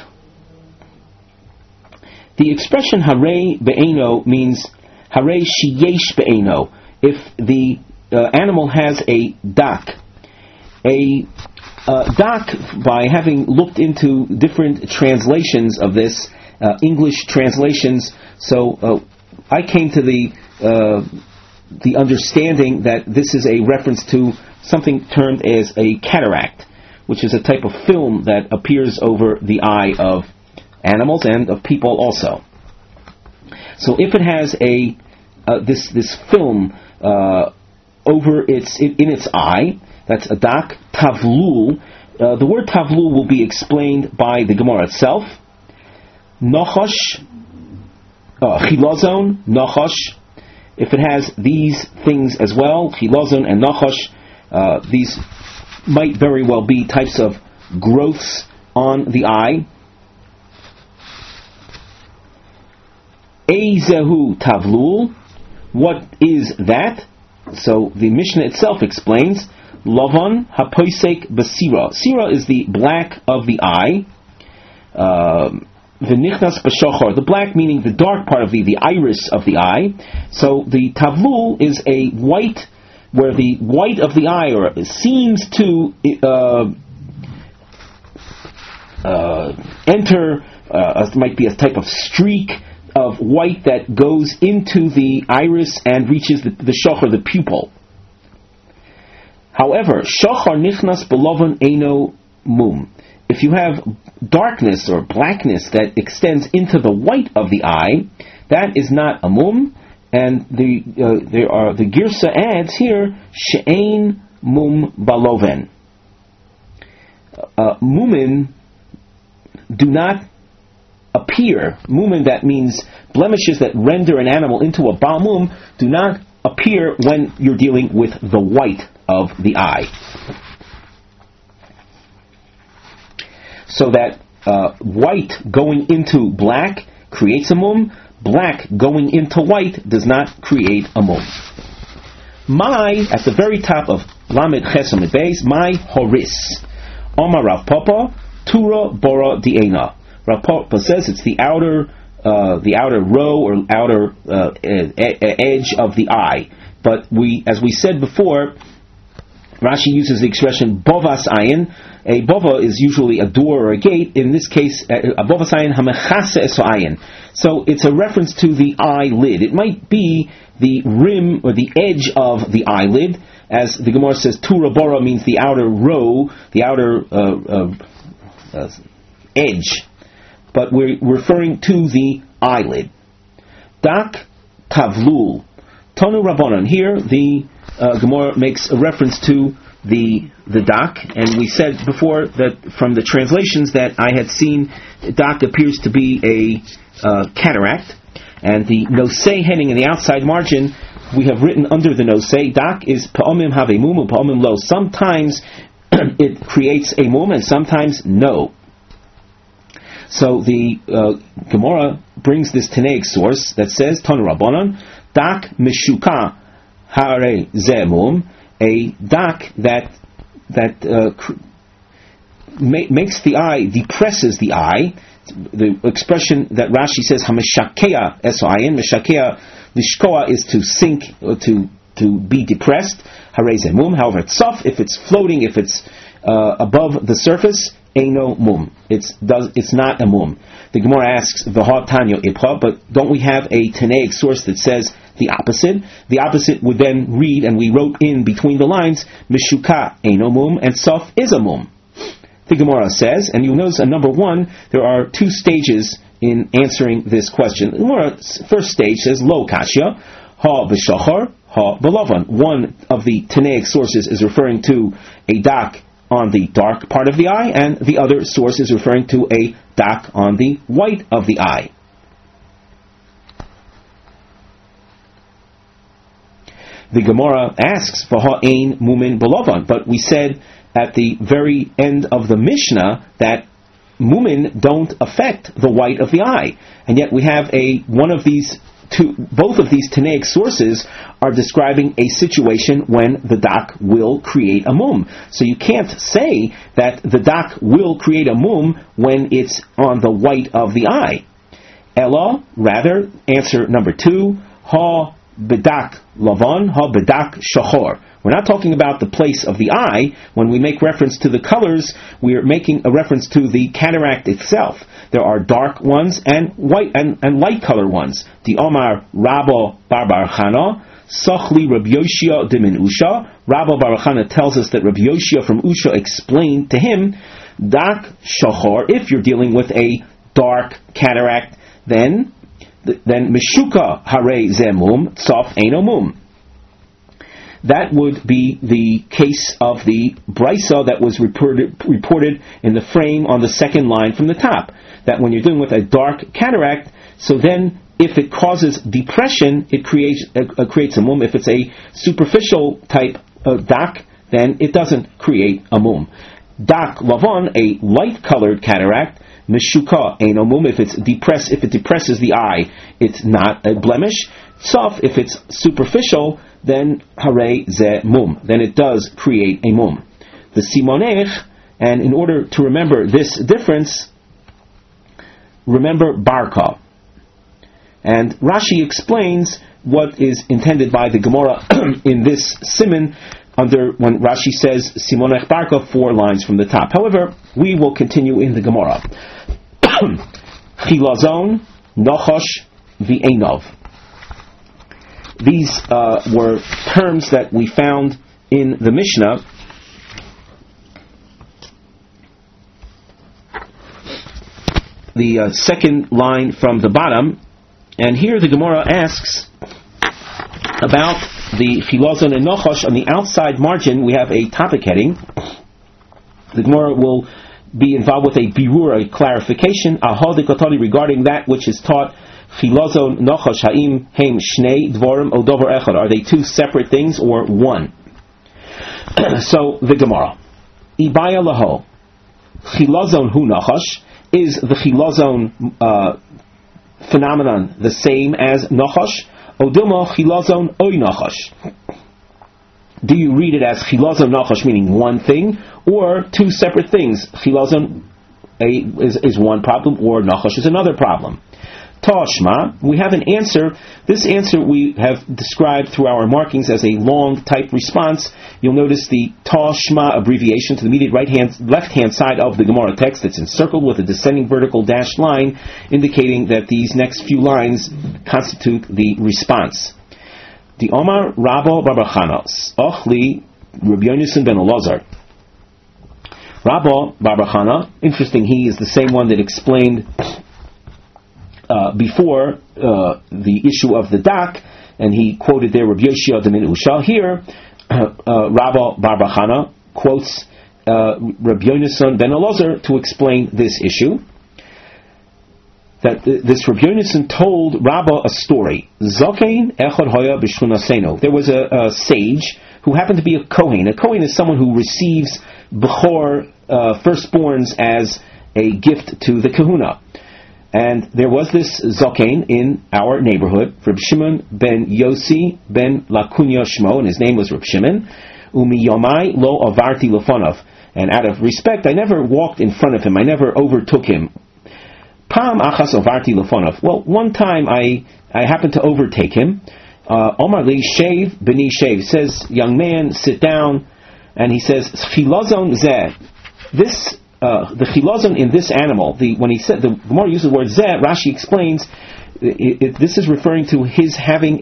The expression Hare Be'eno means Hare Sheyesh Be'eno. If the animal has a dak. A dak, by having looked into different translations of this, English translations, so I came to the understanding that this is a reference to something termed as a cataract, which is a type of film that appears over the eye of animals and of people also. So if it has this film over in its eye, that's a dak, tavlul. The word tavlul will be explained by the Gemara itself. Nochosh, chilazon, nochosh. If it has these things as well, chilazon and nochosh, these might very well be types of growths on the eye. Eizehu tavlul. What is that? So the Mishnah itself explains, Lavan hapoisek basira. Sira is the black of the eye. V'nichnas b'shochor, the black meaning the dark part of the iris of the eye. So the tavlul is a white, where the white of the eye seems to enter, might be a type of streak of white that goes into the iris and reaches the shochor, the pupil. However, shochar nichnas b'lovan eino mum. If you have darkness or blackness that extends into the white of the eye, that is not a mum, and the girsa adds here she'ein mum baloven. Mumin do not appear. Mumin, that means blemishes that render an animal into a balmum, do not appear when you're dealing with the white of the eye. So that white going into black creates a mum, black going into white does not create a mum. My, at the very top of Lamed Ches Amud Beis, my horis. Omar Rav Papa, Tura Bora Diena. Rav Papa says it's the outer row or outer edge of the eye. But as we said before, Rashi uses the expression bovas ayin. A bova is usually a door or a gate. In this case, a bovas ayin hamechase eso ayin. So it's a reference to the eyelid. It might be the rim or the edge of the eyelid, as the Gemara says. Tura bora means the outer row, the outer edge. But we're referring to the eyelid. Dak tavlul. Tonu Rabbanon. Here the Gemara makes a reference to the dak, and we said before that from the translations that I had seen, dak appears to be a cataract, and the nosei heading in the outside margin, we have written under the nosei, dak is pa'omim have mum, pa'omim lo. Sometimes it creates a mum, and sometimes no. So the Gemara brings this Tanaic source that says, Tanu Rabbanon, dak mishuka hare zemum, a dak that makes the eye, depresses the eye. The expression that Rashi says, hameshakea esoayin, meshakea lishkoa is to sink, or to be depressed. Hare zemum. However, it's soft, if it's floating, if it's above the surface, Eino mum. It's not a mum. The Gemara asks, V'ha Tanyo Ibcha, but don't we have a Tanaic source that says the opposite? The opposite would then read, and we wrote in between the lines, Mishuka Eino mum, and Sof is a mum. The Gemara says, and you'll notice on number 1, there are 2 stages in answering this question. The Gemara's first stage says, Lo Kashya, Ha B'shachar, Ha B'lovan. One of the Tanaic sources is referring to a dak on the dark part of the eye, and the other source is referring to a dak on the white of the eye. The Gemara asks, V'ha ein mumin b'lovan, but we said at the very end of the Mishnah that mumin don't affect the white of the eye, and yet we have both of these Tanaic sources are describing a situation when the dak will create a mum. So you can't say that the dak will create a mum when it's on the white of the eye. Ella, rather, answer number 2, ha bedak lavan, ha bedak shachor. We're not talking about the place of the eye. When we make reference to the colors, we are making a reference to the cataract itself. There are dark ones and white and light color ones. The Omar Rabba Bar Chana, Sochli Rabbi Yoshia de Min Usha. Rabba Bar Chana tells us that Rabbi Yoshia from Usha explained to him, Dak Shachor, if you're dealing with a dark cataract, then Meshuka Hare Zemum, Tsof Eino Mum. That would be the case of the brisa that was reported in the frame on the second line from the top. That when you're dealing with a dark cataract, so then if it causes depression, it creates a mum. If it's a superficial type dak, then it doesn't create a mum. Dak lavon, a light-colored cataract, mishuka eino mum. If it depresses the eye, it's not a blemish. Sof, if it's superficial, then hare ze mum. Then it does create a mum. The simonech, and in order to remember this difference, remember Barka. And Rashi explains what is intended by the Gemara in this siman when Rashi says Simonech Barka 4 lines from the top. However, we will continue in the Gemara. Chilazon, Nochosh, V'Einov. These were terms that we found in the Mishnah. The second line from the bottom, and here the Gemara asks about the Chilazon and Nochosh. On the outside margin, we have a topic heading. The Gemara will be involved with a birur, a clarification, regarding that which is taught. Chilazon, Nochosh, Haim, Heim, Shnei, Dvorim, Odover Echad. Are they two separate things or one? So the Gemara, Ibaya Laho, Chilazon hu Nochosh. Is the Chilazon phenomenon the same as Nochosh? Odilma Chilazon oy Nochosh. Do you read it as Chilazon Nochosh, meaning one thing, or two separate things? Chilazon is one problem, or Nochosh is another problem. Tashma, we have an answer. This answer we have described through our markings as a long type response. You'll notice the Tashma abbreviation to the immediate left-hand side of the Gemara text. It's encircled with a descending vertical dashed line, indicating that these next few lines constitute the response. The Omar Rabba Barbachana Ochli Rabbi Yonasan ben Elazar. Rabba Barbachana, interesting, he is the same one that explained before the issue of the dak, and he quoted there Rabbi Yoshia de Min Usha. Here, Rabba Barbachana quotes Rabbi Yonasan ben Elazar to explain this issue. That this Rabbi Yonasan told Rabba a story. Zokein echad hoya b'shchunaseno. There was a sage who happened to be a kohen. A kohen is someone who receives bechor, firstborns, as a gift to the kahuna. And there was this Zokain in our neighborhood, Reb Shimon ben Yossi ben Lakunya Shmo, and his name was Reb Shimon. Umi Yomai lo avarti lefonov. And out of respect, I never walked in front of him. I never overtook him. Pam achas avarti lefonov. Well, one time I happened to overtake him. Omar li shave b'ni shave. Says, young man, sit down. And he says, chilazon zeh. This the chilazon in this animal, when he said, the Gemara uses the word zeh, Rashi explains, this is referring to his having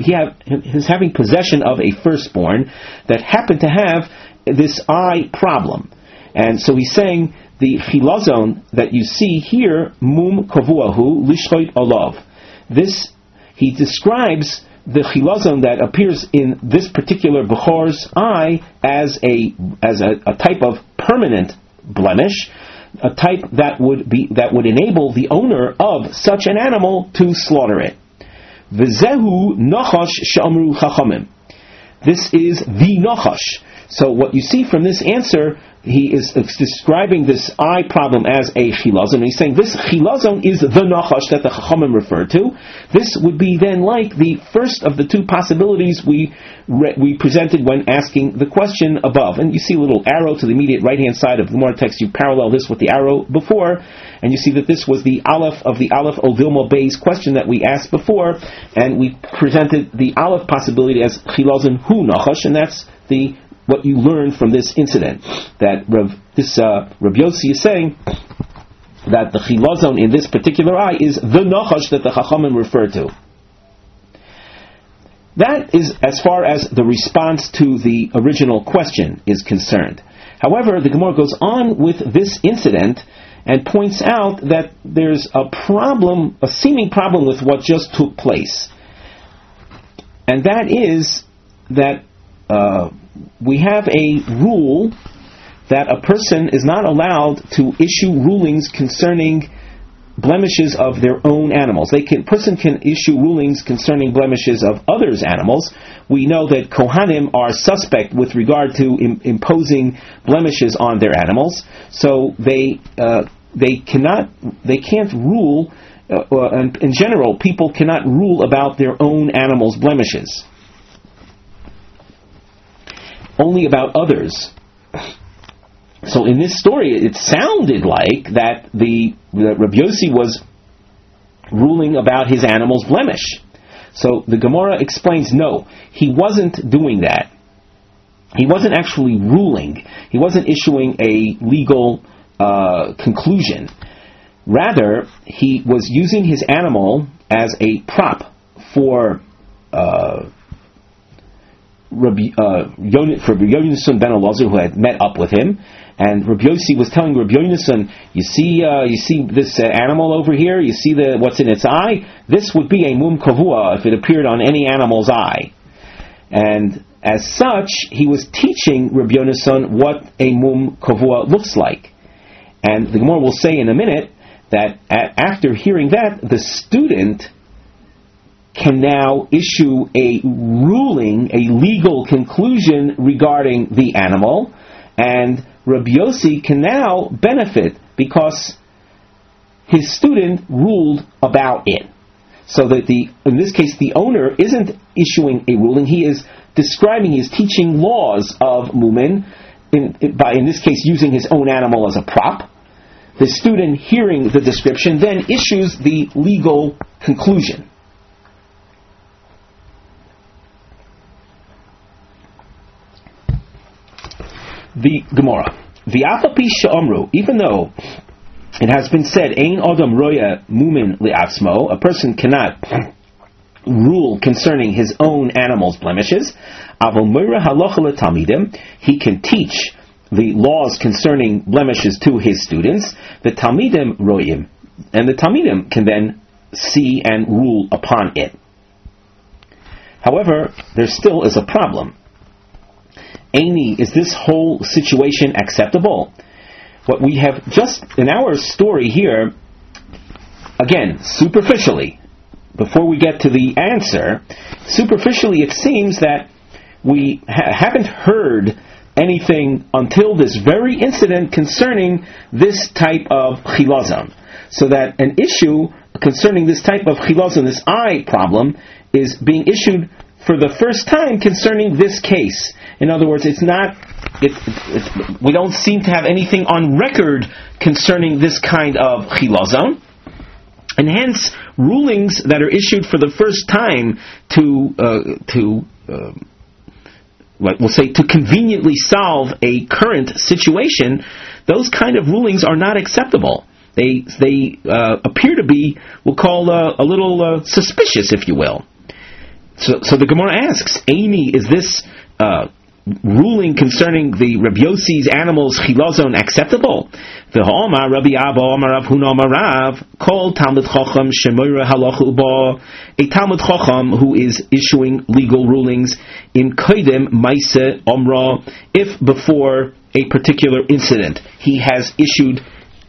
possession of a firstborn that happened to have this eye problem. And so he's saying, the chilazon that you see here, mum kavuahu lishchoit olav. This, he describes the chilazon that appears in this particular bechor's eye as a type of permanent blemish, a type that would enable the owner of such an animal to slaughter it. V'zehu nochosh she'amru chachamim. This is the nochosh. So what you see from this answer, he is describing this eye problem as a chilazon. He's saying this chilazon is the nochosh that the chachamim referred to. This would be then like the first of the two possibilities we presented when asking the question above. And you see a little arrow to the immediate right-hand side of the Gemara text. You parallel this with the arrow before, and you see that this was the Aleph of the Aleph Odilma Bey's question that we asked before, and we presented the Aleph possibility as chilazon hu nochosh, and that's what you learn from this incident. That Rabbi Yossi is saying that the chilazon in this particular eye is the nochosh that the chachamim refer to. That is as far as the response to the original question is concerned. However, the Gemara goes on with this incident and points out that there's a seeming problem with what just took place. And that is that we have a rule that a person is not allowed to issue rulings concerning blemishes of their own animals. Person can issue rulings concerning blemishes of others' animals. We know that Kohanim are suspect with regard to imposing blemishes on their animals, so they can't rule. In general, people cannot rule about their own animals' blemishes. Only about others. So in this story, it sounded like that Rabbi Yossi was ruling about his animal's blemish. So the Gemara explains, no, he wasn't doing that. He wasn't actually ruling. He wasn't issuing a legal conclusion. Rather, he was using his animal as a prop for Rabbi Yonasan ben Elazar, who had met up with him, and Rabbi Yossi was telling Rabbi Yonasan, you see this animal over here, you see what's in its eye? This would be a mum kavua if it appeared on any animal's eye. And as such, he was teaching Rabbi Yonasan what a mum kavua looks like. And the Gemara will say in a minute that after hearing that, the student can now issue a ruling, a legal conclusion regarding the animal, and Rabbi Yossi can now benefit because his student ruled about it. So that in this case, the owner isn't issuing a ruling, he is describing, he is teaching laws of Mumin, in this case using his own animal as a prop. The student, hearing the description, then issues the legal conclusion. The Gemara, V'afapi she'omru, even though it has been said, Ein Adam roya mumin li'atzmo, a person cannot rule concerning his own animal's blemishes, Aval moira halacha l'talmidim, he can teach the laws concerning blemishes to his students, the talmidim royim, and the talmidim can then see and rule upon it. However, there still is a problem. Aini, is this whole situation acceptable? What we have just in our story here, again, superficially, before we get to the answer, superficially it seems that we haven't heard anything until this very incident concerning this type of chilazon. So that an issue concerning this type of chilazon, this eye problem, is being issued for the first time concerning this case. In other words, we don't seem to have anything on record concerning this kind of chilazon, and hence rulings that are issued for the first time to conveniently solve a current situation, those kind of rulings are not acceptable. They appear to be, we'll call a little suspicious, if you will. So the Gemara asks, Aini, is this ruling concerning the Rabbi Yossi's animals chilazon acceptable? The Ha'omar Rabbi Abba Omar Rav Huna Omar Rav called Talmud Chacham Shemoira Halacha Uba, a Talmud Chacham who is issuing legal rulings in Kodim Maise Omra, if before a particular incident he has issued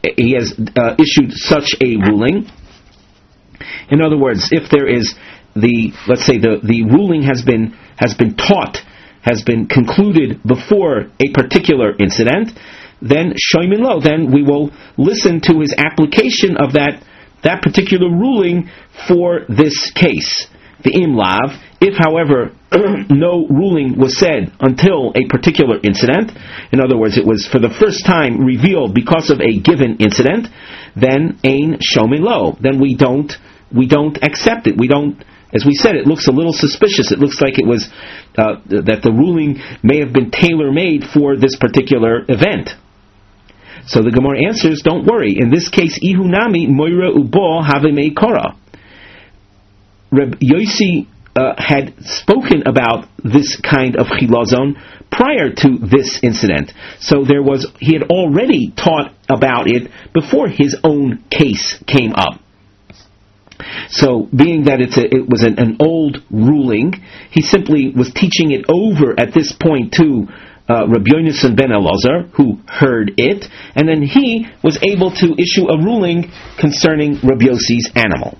such a ruling. In other words, if there is the ruling has been taught, has been concluded before a particular incident, then shoymin lo, then we will listen to his application of that particular ruling for this case. The imlav, if however no ruling was said until a particular incident, in other words, it was for the first time revealed because of a given incident, then ein shoymin lo, then we don't accept it. We don't. As we said, it looks a little suspicious. It looks like it was that the ruling may have been tailor-made for this particular event. So the Gemara answers, don't worry. In this case, ihunami moira ubo have meikara. Reb Yossi had spoken about this kind of chilazon prior to this incident. So he had already taught about it before his own case came up. So, being that it was an old ruling, he simply was teaching it over at this point to Rabbi Yonasan ben Elazar, who heard it, and then he was able to issue a ruling concerning Rabbi Yossi's animal.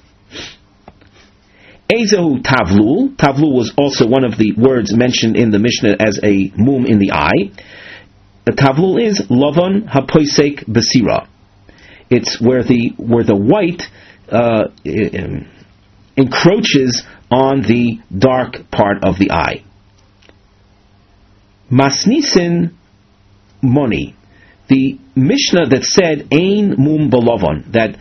Ezehu tavlul. Tavlul was also one of the words mentioned in the Mishnah as a mum in the eye. The tavlul is lavon hapoisek basira. It's where the white encroaches on the dark part of the eye. Masnisin moni. The Mishnah that said Ein Mum Belovon, that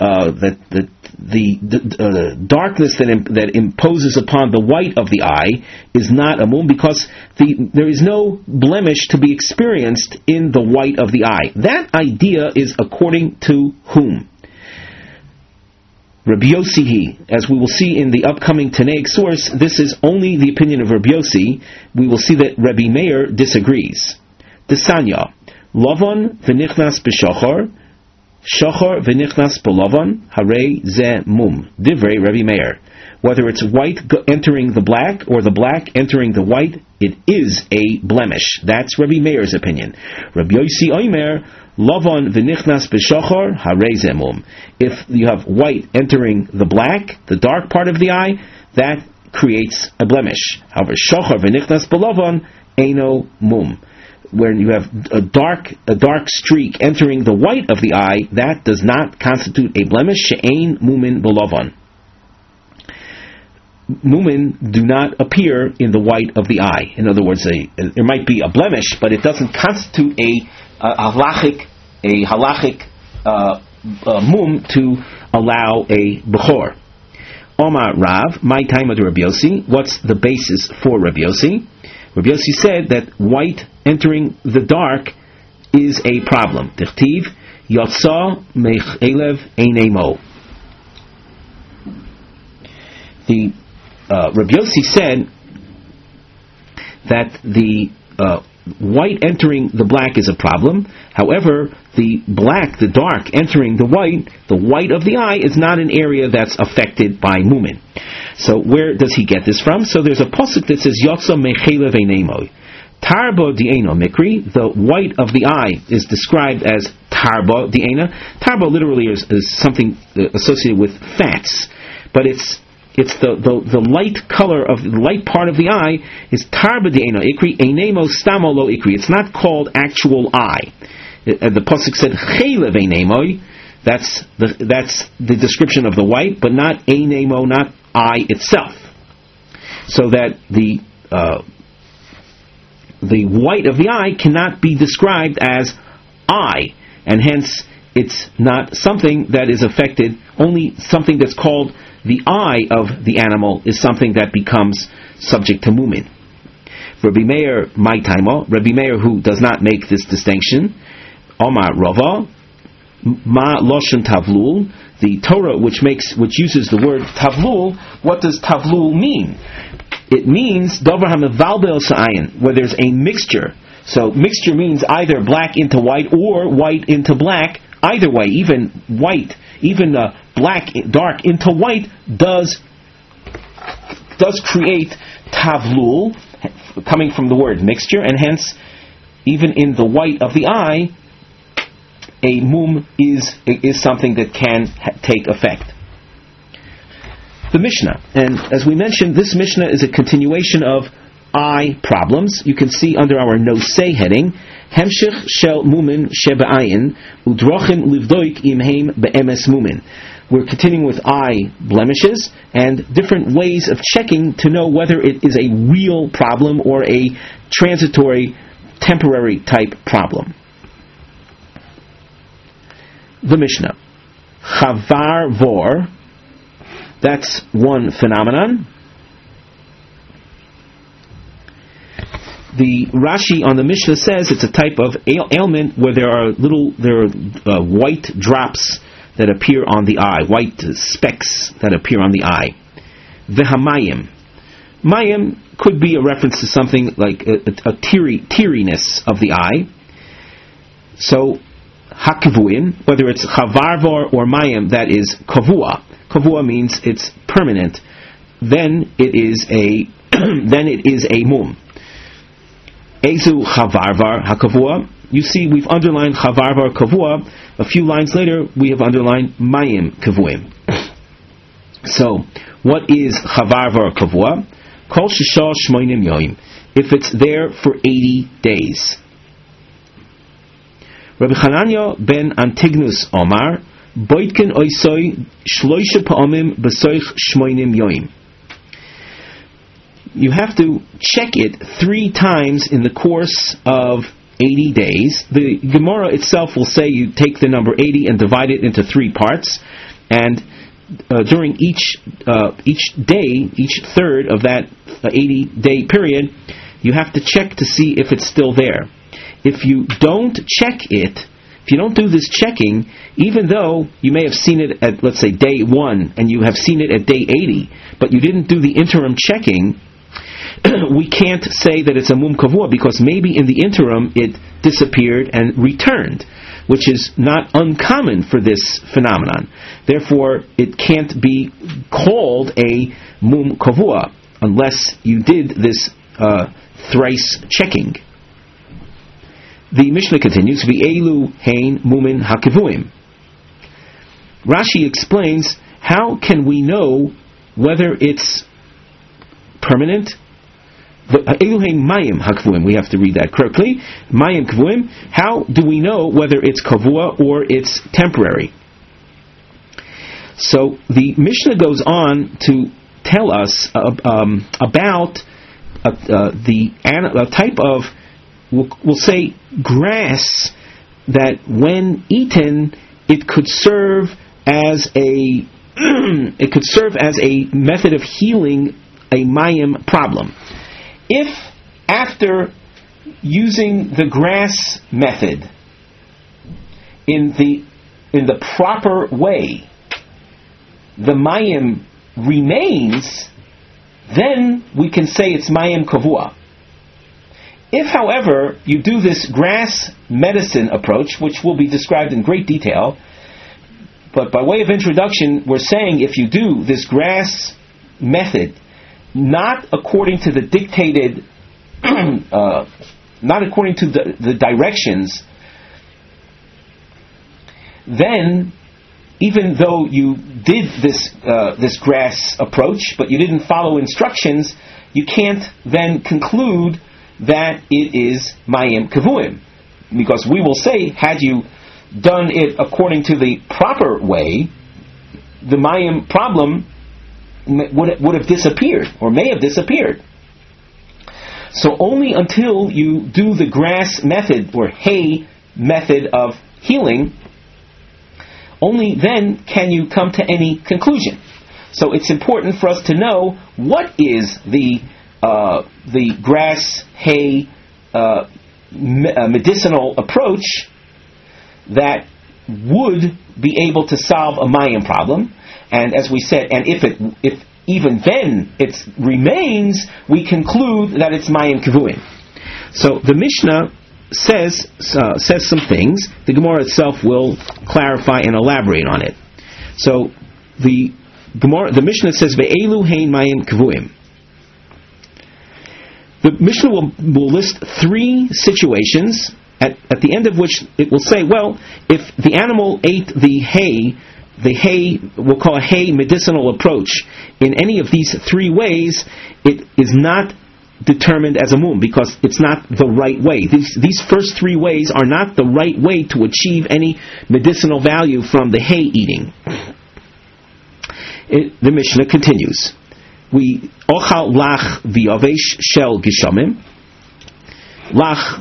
the darkness that imposes upon the white of the eye is not a mum, because there is no blemish to be experienced in the white of the eye. That idea is according to whom? Rabbi Yossi, as we will see in the upcoming Tanaic source, this is only the opinion of Rabbi Yossi. We will see that Rabbi Meir disagrees. Desanya, Lovon v'nichnas b'shachar, Shachar v'nichnas b'lovon, harei ze mum. Divrei Rabbi Meir. Whether it's white entering the black or the black entering the white, it is a blemish. That's Rabbi Meir's opinion. Rabbi Yossi Omer, Lovon v'nichnas b'shachar, harei ze mum. If you have white entering the black, the dark part of the eye, that creates a blemish. However, Shachar v'nichnas b'lovon, eino mum. When you have a dark streak entering the white of the eye, that does not constitute a blemish. She'ein mumin belovon. Mumin do not appear in the white of the eye. In other words, there might be a blemish, but it doesn't constitute a halachic mum to allow a bechor. Omar Rav, my time of Rabbi Yossi. What's the basis for Rabbi Yossi? Rabbi Yossi said that white entering the dark is a problem. Tichtiv yotza mechelev einemo. The Rabbi Yossi said that the white entering the black is a problem. However, the dark entering the white of the eye is not an area that's affected by mumin. So where does he get this from? So there's a pasuk that says Yotza mechelev einemo. Tarba di'ena mikri, the white of the eye is described as tarba di'ena. Tarba literally is something associated with fats, but it's the light color of the light part of the eye is tarba di'ena ikri, einemo stamo lo ikri. It's not called actual eye. The pasuk said chelev einemo. That's the description of the white, but not einemo, not eye itself. So that the white of the eye cannot be described as eye, and hence it's not something that is affected. Only something that's called the eye of the animal is something that becomes subject to mumin. Rabbi Meir, my taimo, Rabbi Meir, who does not make this distinction, Omar Rava, ma loshen tavlul, the Torah which uses the word tavlul. What does tavlul mean? It means davar hamevalbel sa'ayin, where there's a mixture. So mixture means either black into white or white into black. Either way, even white, even black, dark into white does create tavlul, coming from the word mixture, and hence, even in the white of the eye, a mum is something that can take effect. The Mishnah, and as we mentioned, this Mishnah is a continuation of eye problems. You can see under our Nosei heading, Hemshich shel mumin shebe'ayin udrochim livdoik imheim be'emes mumin. We're continuing with eye blemishes and different ways of checking to know whether it is a real problem or a transitory, temporary type problem. The Mishnah. Chavar vor, that's one phenomenon. The Rashi on the Mishnah says it's a type of ailment where there are white drops that appear on the eye, white specks that appear on the eye. V'hamayim. Mayim could be a reference to something like a teariness of the eye. So, hakivuin, whether it's chavarvor or mayim, that is kavua. Kavua means it's permanent. Then it is a mum. Ezu chavarvar hakavua. You see, we've underlined chavarvar kavua. A few lines later, we have underlined mayim kavuim. So, what is chavarvar kavua? Kol shisha shmoinim yoim. If it's there for 80 days. Rabbi Chananya ben Antignus Omar, Boitken oisoi shloisha pa'omim b'soich shmoinim yoim. You have to check it 3 times in the course of 80 days. The Gemara itself will say you take the number 80 and divide it into 3 parts, and during each day, each third of that 80-day period, you have to check to see if it's still there. If you don't check it, if you don't do this checking, even though you may have seen it at, let's say, day 1, and you have seen it at day 80, but you didn't do the interim checking, we can't say that it's a mum kavua, because maybe in the interim it disappeared and returned, which is not uncommon for this phenomenon. Therefore, it can't be called a mum kavua unless you did this thrice checking. The Mishnah continues, V'elu hein mumin hakivuim. Rashi explains, how can we know whether it's permanent? V'elu hein mayim hakvuim. We have to read that correctly. Mayim kvuim. How do we know whether it's kavua or it's temporary? So the Mishnah goes on to tell us about the type of, we'll say, grass that when eaten, it could serve as a method of healing a mayim problem. If after using the grass method in the proper way, the mayim remains, then we can say it's mayim kavua. If, however, you do this grass medicine approach, which will be described in great detail, but by way of introduction, we're saying if you do this grass method not according to the dictated, not according to the directions, then even though you did this grass approach, but you didn't follow instructions, you can't then conclude that it is mayim kavuim, because we will say, had you done it according to the proper way, the mayim problem would have disappeared, or may have disappeared. So only until you do the grass method or hay method of healing, only then can you come to any conclusion. So it's important for us to know what is the grass hay medicinal approach that would be able to solve a mayim problem. And as we said, and if even then it remains, we conclude that it's mayim kavuim. So the Mishnah says some things. The Gemara itself will clarify and elaborate on it. So the Mishnah says ve'elu hein mayim kavuim. The Mishnah will list 3 situations at the end of which it will say, well, if the animal ate the hay, we'll call a hay medicinal approach, in any of these 3 ways, it is not determined as a mum, because it's not the right way. These first 3 ways are not the right way to achieve any medicinal value from the hay eating. The Mishnah continues. We ochal lach v'yavesh shel gishamim. Lach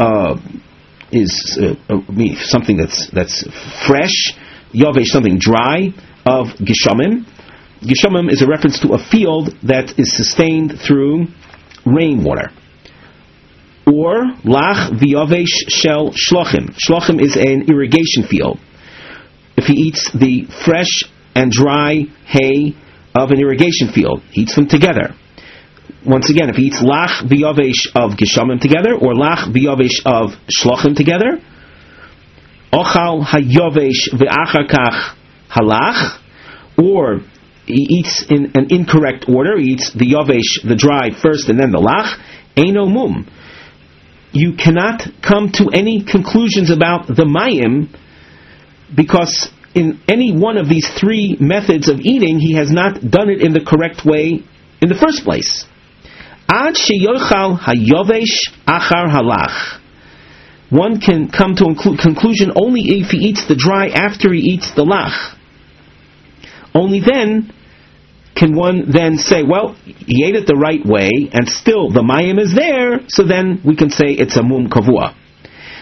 is something that's fresh. Yavesh, something dry, of gishamim. Gishamim is a reference to a field that is sustained through rainwater. Or lach v'yavesh shel shlochim. Shlochim is an irrigation field. If he eats the fresh and dry hay of an irrigation field, he eats them together. Once again, if he eats lach v'yavesh of gishamim together, or lach v'yavesh of shlochim together, ochal hayavesh v'achar kach halach, or he eats in an incorrect order, he eats the yavesh, the dry, first and then the lach, eino mum. You cannot come to any conclusions about the mayim, because in any one of these 3 methods of eating, he has not done it in the correct way in the first place. Ad sheyochal hayavesh achar halach. One can come to a conclusion only if he eats the dry after he eats the lach. Only then can one then say, well, he ate it the right way, and still the mayim is there, so then we can say it's a mum kavua.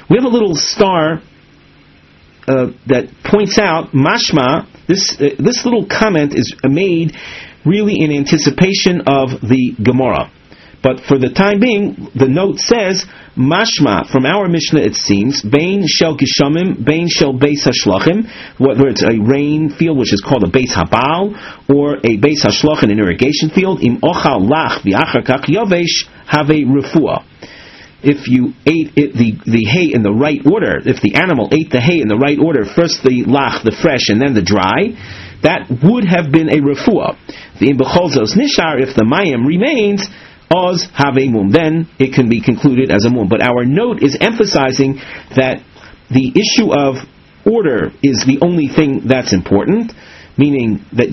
We have a little star that points out, mashma, this little comment is made really in anticipation of the Gemara. But for the time being, the note says, mashma, from our Mishnah it seems, bein shel gishamim, bein shel beis hashlachim, whether it's a rain field, which is called a beis habal, or a beis hashlachim, an irrigation field, im ochal lach v'achar kach yovesh have refuah. If you ate the hay in the right order, if the animal ate the hay in the right order, first the lach, the fresh, and then the dry, that would have been a refuah. The im b'cholzos nishar, if the mayim remains, oz have mum, then it can be concluded as a mum. But our note is emphasizing that the issue of order is the only thing that's important, meaning that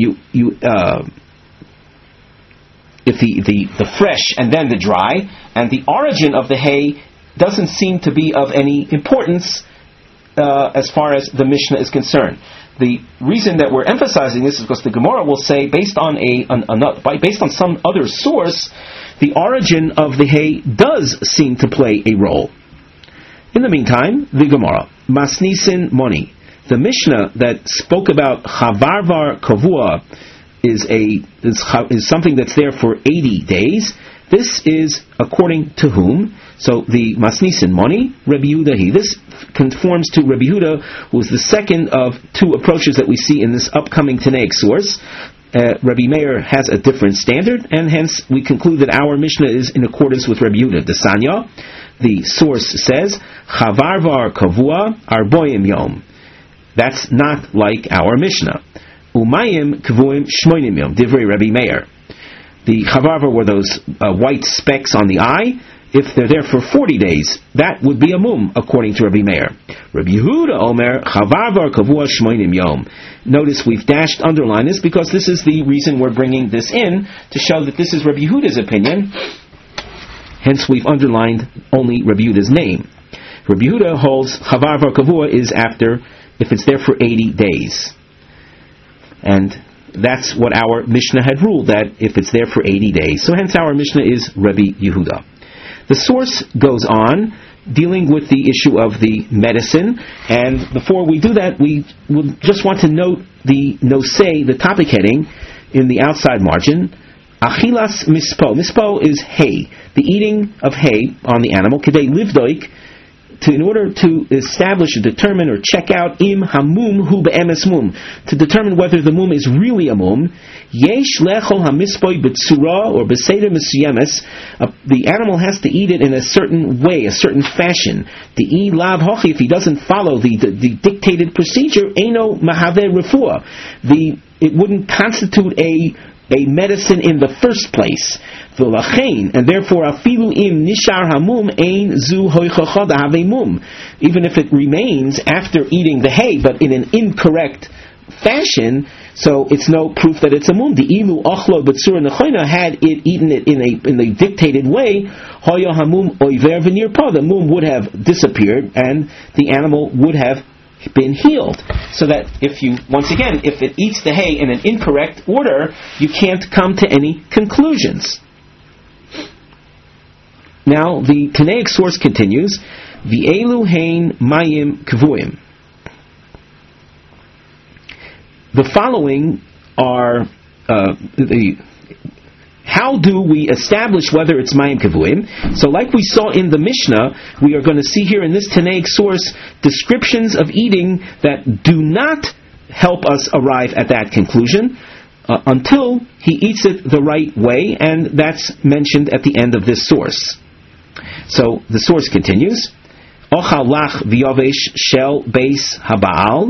if the fresh and then the dry, and the origin of the hay doesn't seem to be of any importance as far as the Mishnah is concerned. The reason that we're emphasizing this is because the Gemara will say, based on some other source, the origin of the hay does seem to play a role. In the meantime, the Gemara, Masnisin Moni, the Mishnah that spoke about Chavarvar Kavua is something that's there for 80 days. This is according to whom? So the Masnisin Moni, Rabbi Yehuda, this conforms to Rabbi Yehuda, who is the second of two approaches that we see in this upcoming Tanaic source. Rabbi Meir has a different standard, and hence we conclude that our Mishnah is in accordance with Rabbi Yehuda. The Sanya, the source says, Chavarvar Kavua Arboim Yom. That's not like our Mishnah. Umayim Kavuim Shmoinim Yom, Divrei Rabbi Meir. The Chavarvar were those white specks on the eye. If they're there for 40 days, that would be a mum, according to Rabbi Meir. Rabbi Yehuda Omer, Chavarvar Kavua Shmoinim Yom. Notice we've underlined this because this is the reason we're bringing this in, to show that this is Rabbi Yehuda's opinion. Hence we've underlined only Rabbi Yehuda's name. Rabbi Yehuda holds Chavarvar Kavua is after, if it's there for 80 days. And that's what our Mishnah had ruled, that if it's there for 80 days. So hence our Mishnah is Rabbi Yehuda. The source goes on, dealing with the issue of the medicine, and before we do that, we would just want to note the nosei, the topic heading, in the outside margin. Achilas mispo. Mispo is hay, the eating of hay on the animal. Kedei livdoik, in order to establish, determine, or check out im hamum hu be'emes mum, to determine whether the mum is really a mum. Yesh lechol hamispoi b'tzura or b'seder mesyemes. The animal has to eat it in a certain way, a certain fashion. The lav hochi, if he doesn't follow the dictated procedure, eino mahaveh refuah. It wouldn't constitute a medicine in the first place. And therefore, afilu im nishar hamum ein zu hoichachad have mum. Even if it remains after eating the hay, but in an incorrect fashion, so it's no proof that it's a mum. The ilu ochlo b'tzura nechoina, had it eaten it in a dictated way, hoya hamum oiver v'nir pa, the mum would have disappeared and the animal would have been healed. So that if it eats the hay in an incorrect order, you can't come to any conclusions. Now the Tanaic source continues, V'elu hein mayim kvuim. The following are how do we establish whether it's mayim kvuim? So like we saw in the Mishnah, we are going to see here in this Tanaic source descriptions of eating that do not help us arrive at that conclusion until he eats it the right way, and that's mentioned at the end of this source. So the source continues, Ochal lach v'yovesh shel beis habaal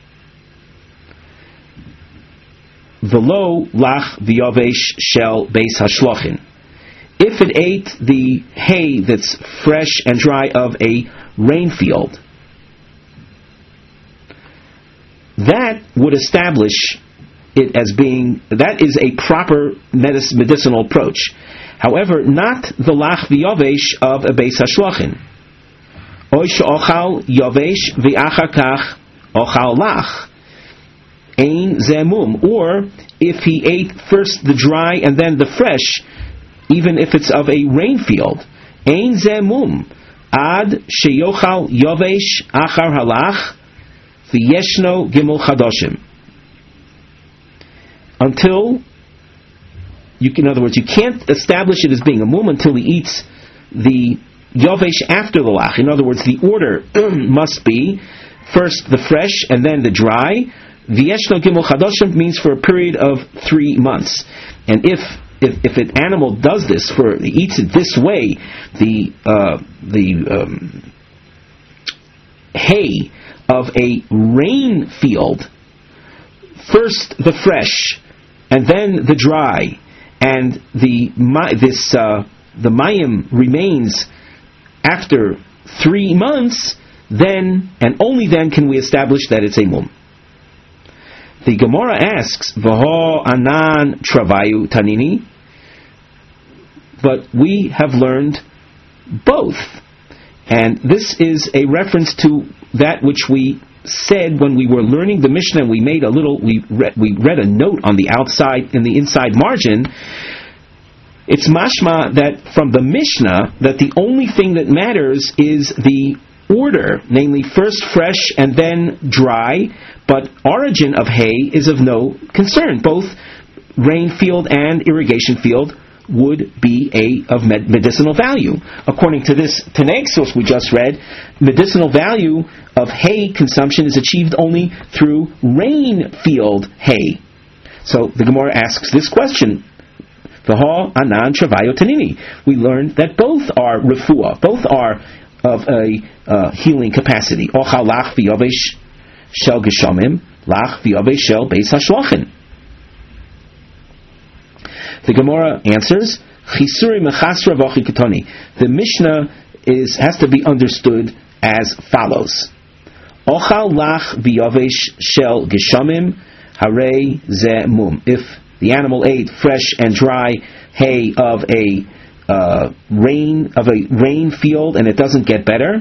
v'lo lach v'yovesh shel beis hashlochin. If it ate the hay that's fresh and dry of a rain field, that would establish it as being, that is a proper medicinal approach. However, not the lach v'yovesh of a beis hashlochin. Oy she'ochal yovesh v'achar kach ochal lach. Ein zemum. Or, if he ate first the dry and then the fresh, even if it's of a rain field, ein zemum. ad sheyochal yovesh achar halach v'yeshno gimel chadoshim. Until in other words, you can't establish it as being a mum until he eats the yovesh after the lach. In other words, the order must be first the fresh and then the dry. V'yeshno gimel chadoshim means for a period of 3 months. And if an animal does this, eats it this way, the hay of a rain field, first the fresh and then the dry, and the mayim remains after 3 months, then and only then can we establish that it's a mum. The Gemara asks, "V'ho anan travayu tanini," but we have learned both, and this is a reference to that which we said when we were learning the Mishnah. And we made we read a note on the outside in the inside margin. It's mashma that from the Mishnah that the only thing that matters is the order, namely first fresh and then dry, but origin of hay is of no concern. Both rain field and irrigation field would be of medicinal value. According to this Tanakh source we just read, medicinal value of hay consumption is achieved only through rain field hay. So the Gemara asks this question, V'ha anan travayo tanini. We learned that both are refuah, both are of a healing capacity. Ochal lach v'yovesh shel geshamim, lach v'yovesh shel beis hashlochim. The Gemara answers, Chisuri mechasra v'ochi ketoni. The Mishnah has to be understood as follows. Ochal lach v'yovesh shel geshamim, harei ze mum. If the animal ate fresh and dry hay of a rain field and it doesn't get better,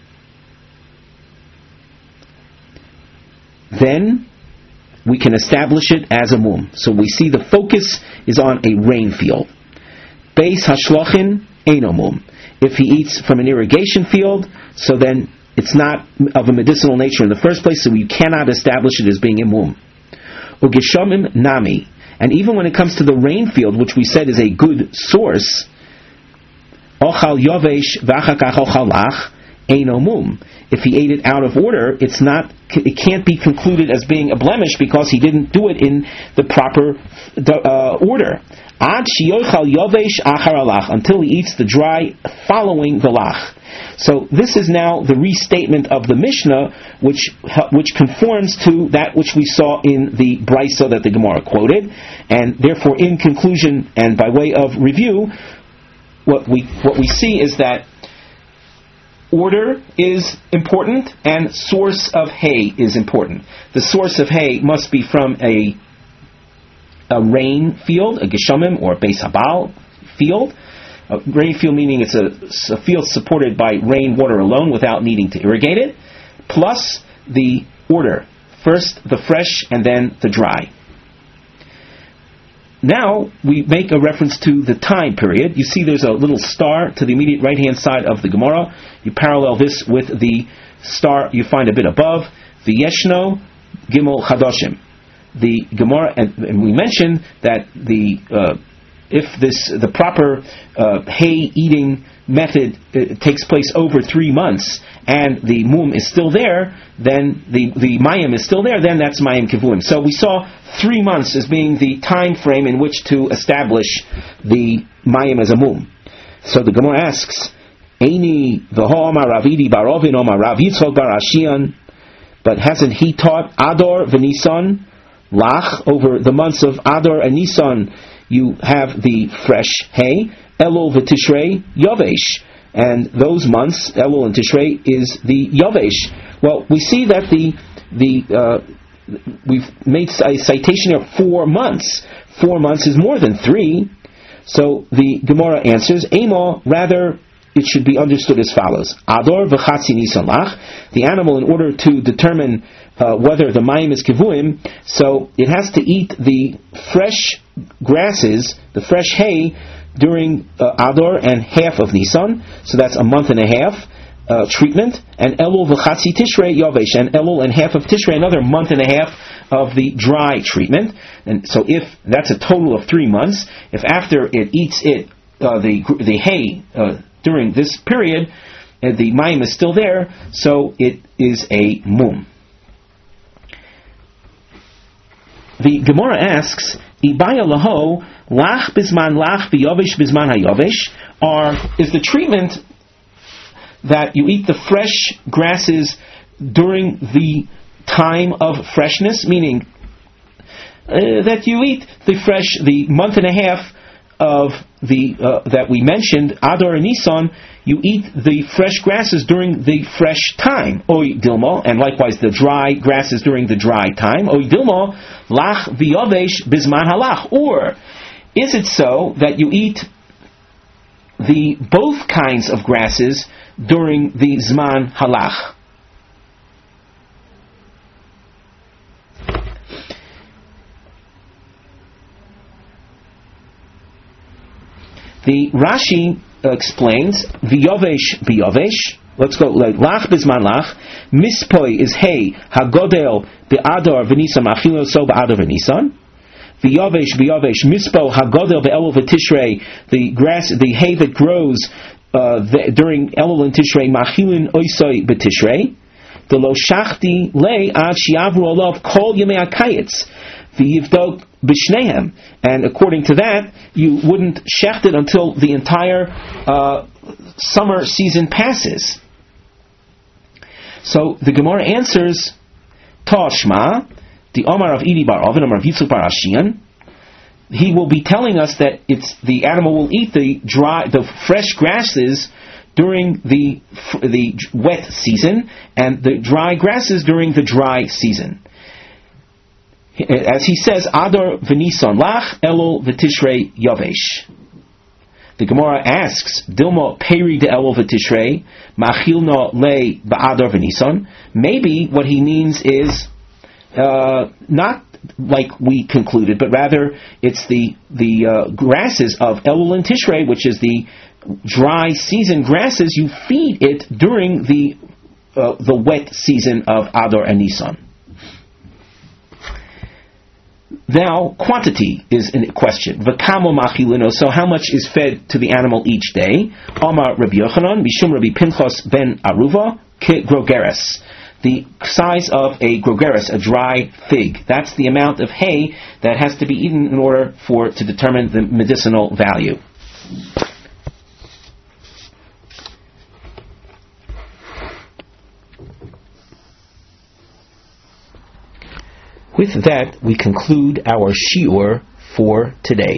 then we can establish it as a mum. So we see the focus is on a rain field. Beis hashlochin eino mum. If he eats from an irrigation field, so then it's not of a medicinal nature in the first place, so we cannot establish it as being a mum. Ugeshamim nami. And even when it comes to the rain field, which we said is a good source, ochal yovesh v'achakach ochal lach eino mum. If he ate it out of order, it can't be concluded as being a blemish because he didn't do it in the proper order. Ad sheyochal yovesh achar alach, until he eats the dry following the lach. So this is now the restatement of the Mishnah, which conforms to that which we saw in the Brisa that the Gemara quoted, and therefore, in conclusion and by way of review, what we see is that order is important and source of hay is important. The source of hay must be from a rain field, a geshamim or a beis habal field. A rain field meaning it's a field supported by rainwater alone without needing to irrigate it, plus the order, first the fresh and then the dry. Now we make a reference to the time period. You see there's a little star to the immediate right-hand side of the Gemara. You parallel this with the star you find a bit above, V'yeshno Gimel Chadoshim. The Gemara, and we mentioned that if the proper hay eating method takes place over 3 months and the mum is still there, then the mayim is still there, then that's mayim kivuim. So we saw 3 months as being the time frame in which to establish the mayim as a mum. So the Gemara asks, Eini v'ho amar Ravidi barovin amar Rav Yitzchok bar Ashian, but hasn't he taught Adar v'Nisan lach over the months of Adar and Nisan? You have the fresh hay, Elul v'Tishrei Yovesh, and those months, Elul and Tishrei, is the Yovesh. Well, we see that we've made a citation of 4 months. 4 months is more than 3. So the Gemara answers, Ema, rather it should be understood as follows: Ador v'chatzi nisan lach. The animal, in order to determine whether the mayim is kivuim, so it has to eat the fresh grasses, the fresh hay, during Adar and half of Nisan, so that's a month and a half treatment, and Elul v'chatzi Tishrei Yavesh, and Elul and half of Tishrei, another month and a half of the dry treatment. And so if that's a total of 3 months, if after it eats the hay during this period, the mayim is still there, so it is a mum. The Gemara asks, Ibaya laho lach bisman lach v'yovesh bisman hayovesh, is the treatment that you eat the fresh grasses during the time of freshness, meaning that you eat the month and a half of that we mentioned, Adar and Nisan, you eat the fresh grasses during the fresh time, Oy Dilmo, and likewise the dry grasses during the dry time, Oy Dilmo, Lach v'yovesh bisman halach, or is it so that you eat the both kinds of grasses during the Zman Halach? The Rashi explains V'yovesh. Let's go like Lach Bizman Lach. Mispoi is hay Hagodel be'adar v'nisan machilo so be'adar v'nisan. V'yovesh mispo Hagodel be'elul v'tishrei. The grass, the hay that grows during Elul and Tishrei machilin oisoi b'tishrei. The lo shachti lei ad shiavru olav kol yemei hakayitz. V'yivdok b'shnehem, and according to that, you wouldn't shecht it until the entire summer season passes. So the Gemara answers, Tashma, the Omar of Idi bar Oven, Omar of Yitzchak bar Ashian. He will be telling us that the animal will eat the fresh grasses during the wet season, and the dry grasses during the dry season. As he says, Adar v'Nisan lach, Elul v'Tishrei yavesh. The Gemara asks, Dilma peri de Elul v'Tishrei, machilna le ba'Adar v'Nisan. Maybe what he means is not like we concluded, but rather it's the grasses of Elul and Tishrei, which is the dry season grasses. You feed it during the wet season of Adar and Nisan. Now, quantity is in question. V'kamo machilino, so how much is fed to the animal each day? Amar Rabbi Yochanan, Mishum Rabbi Pinchas ben Aruva, ke grogeres. The size of a grogeres, a dry fig. That's the amount of hay that has to be eaten in order to determine the medicinal value. With that, we conclude our shiur for today.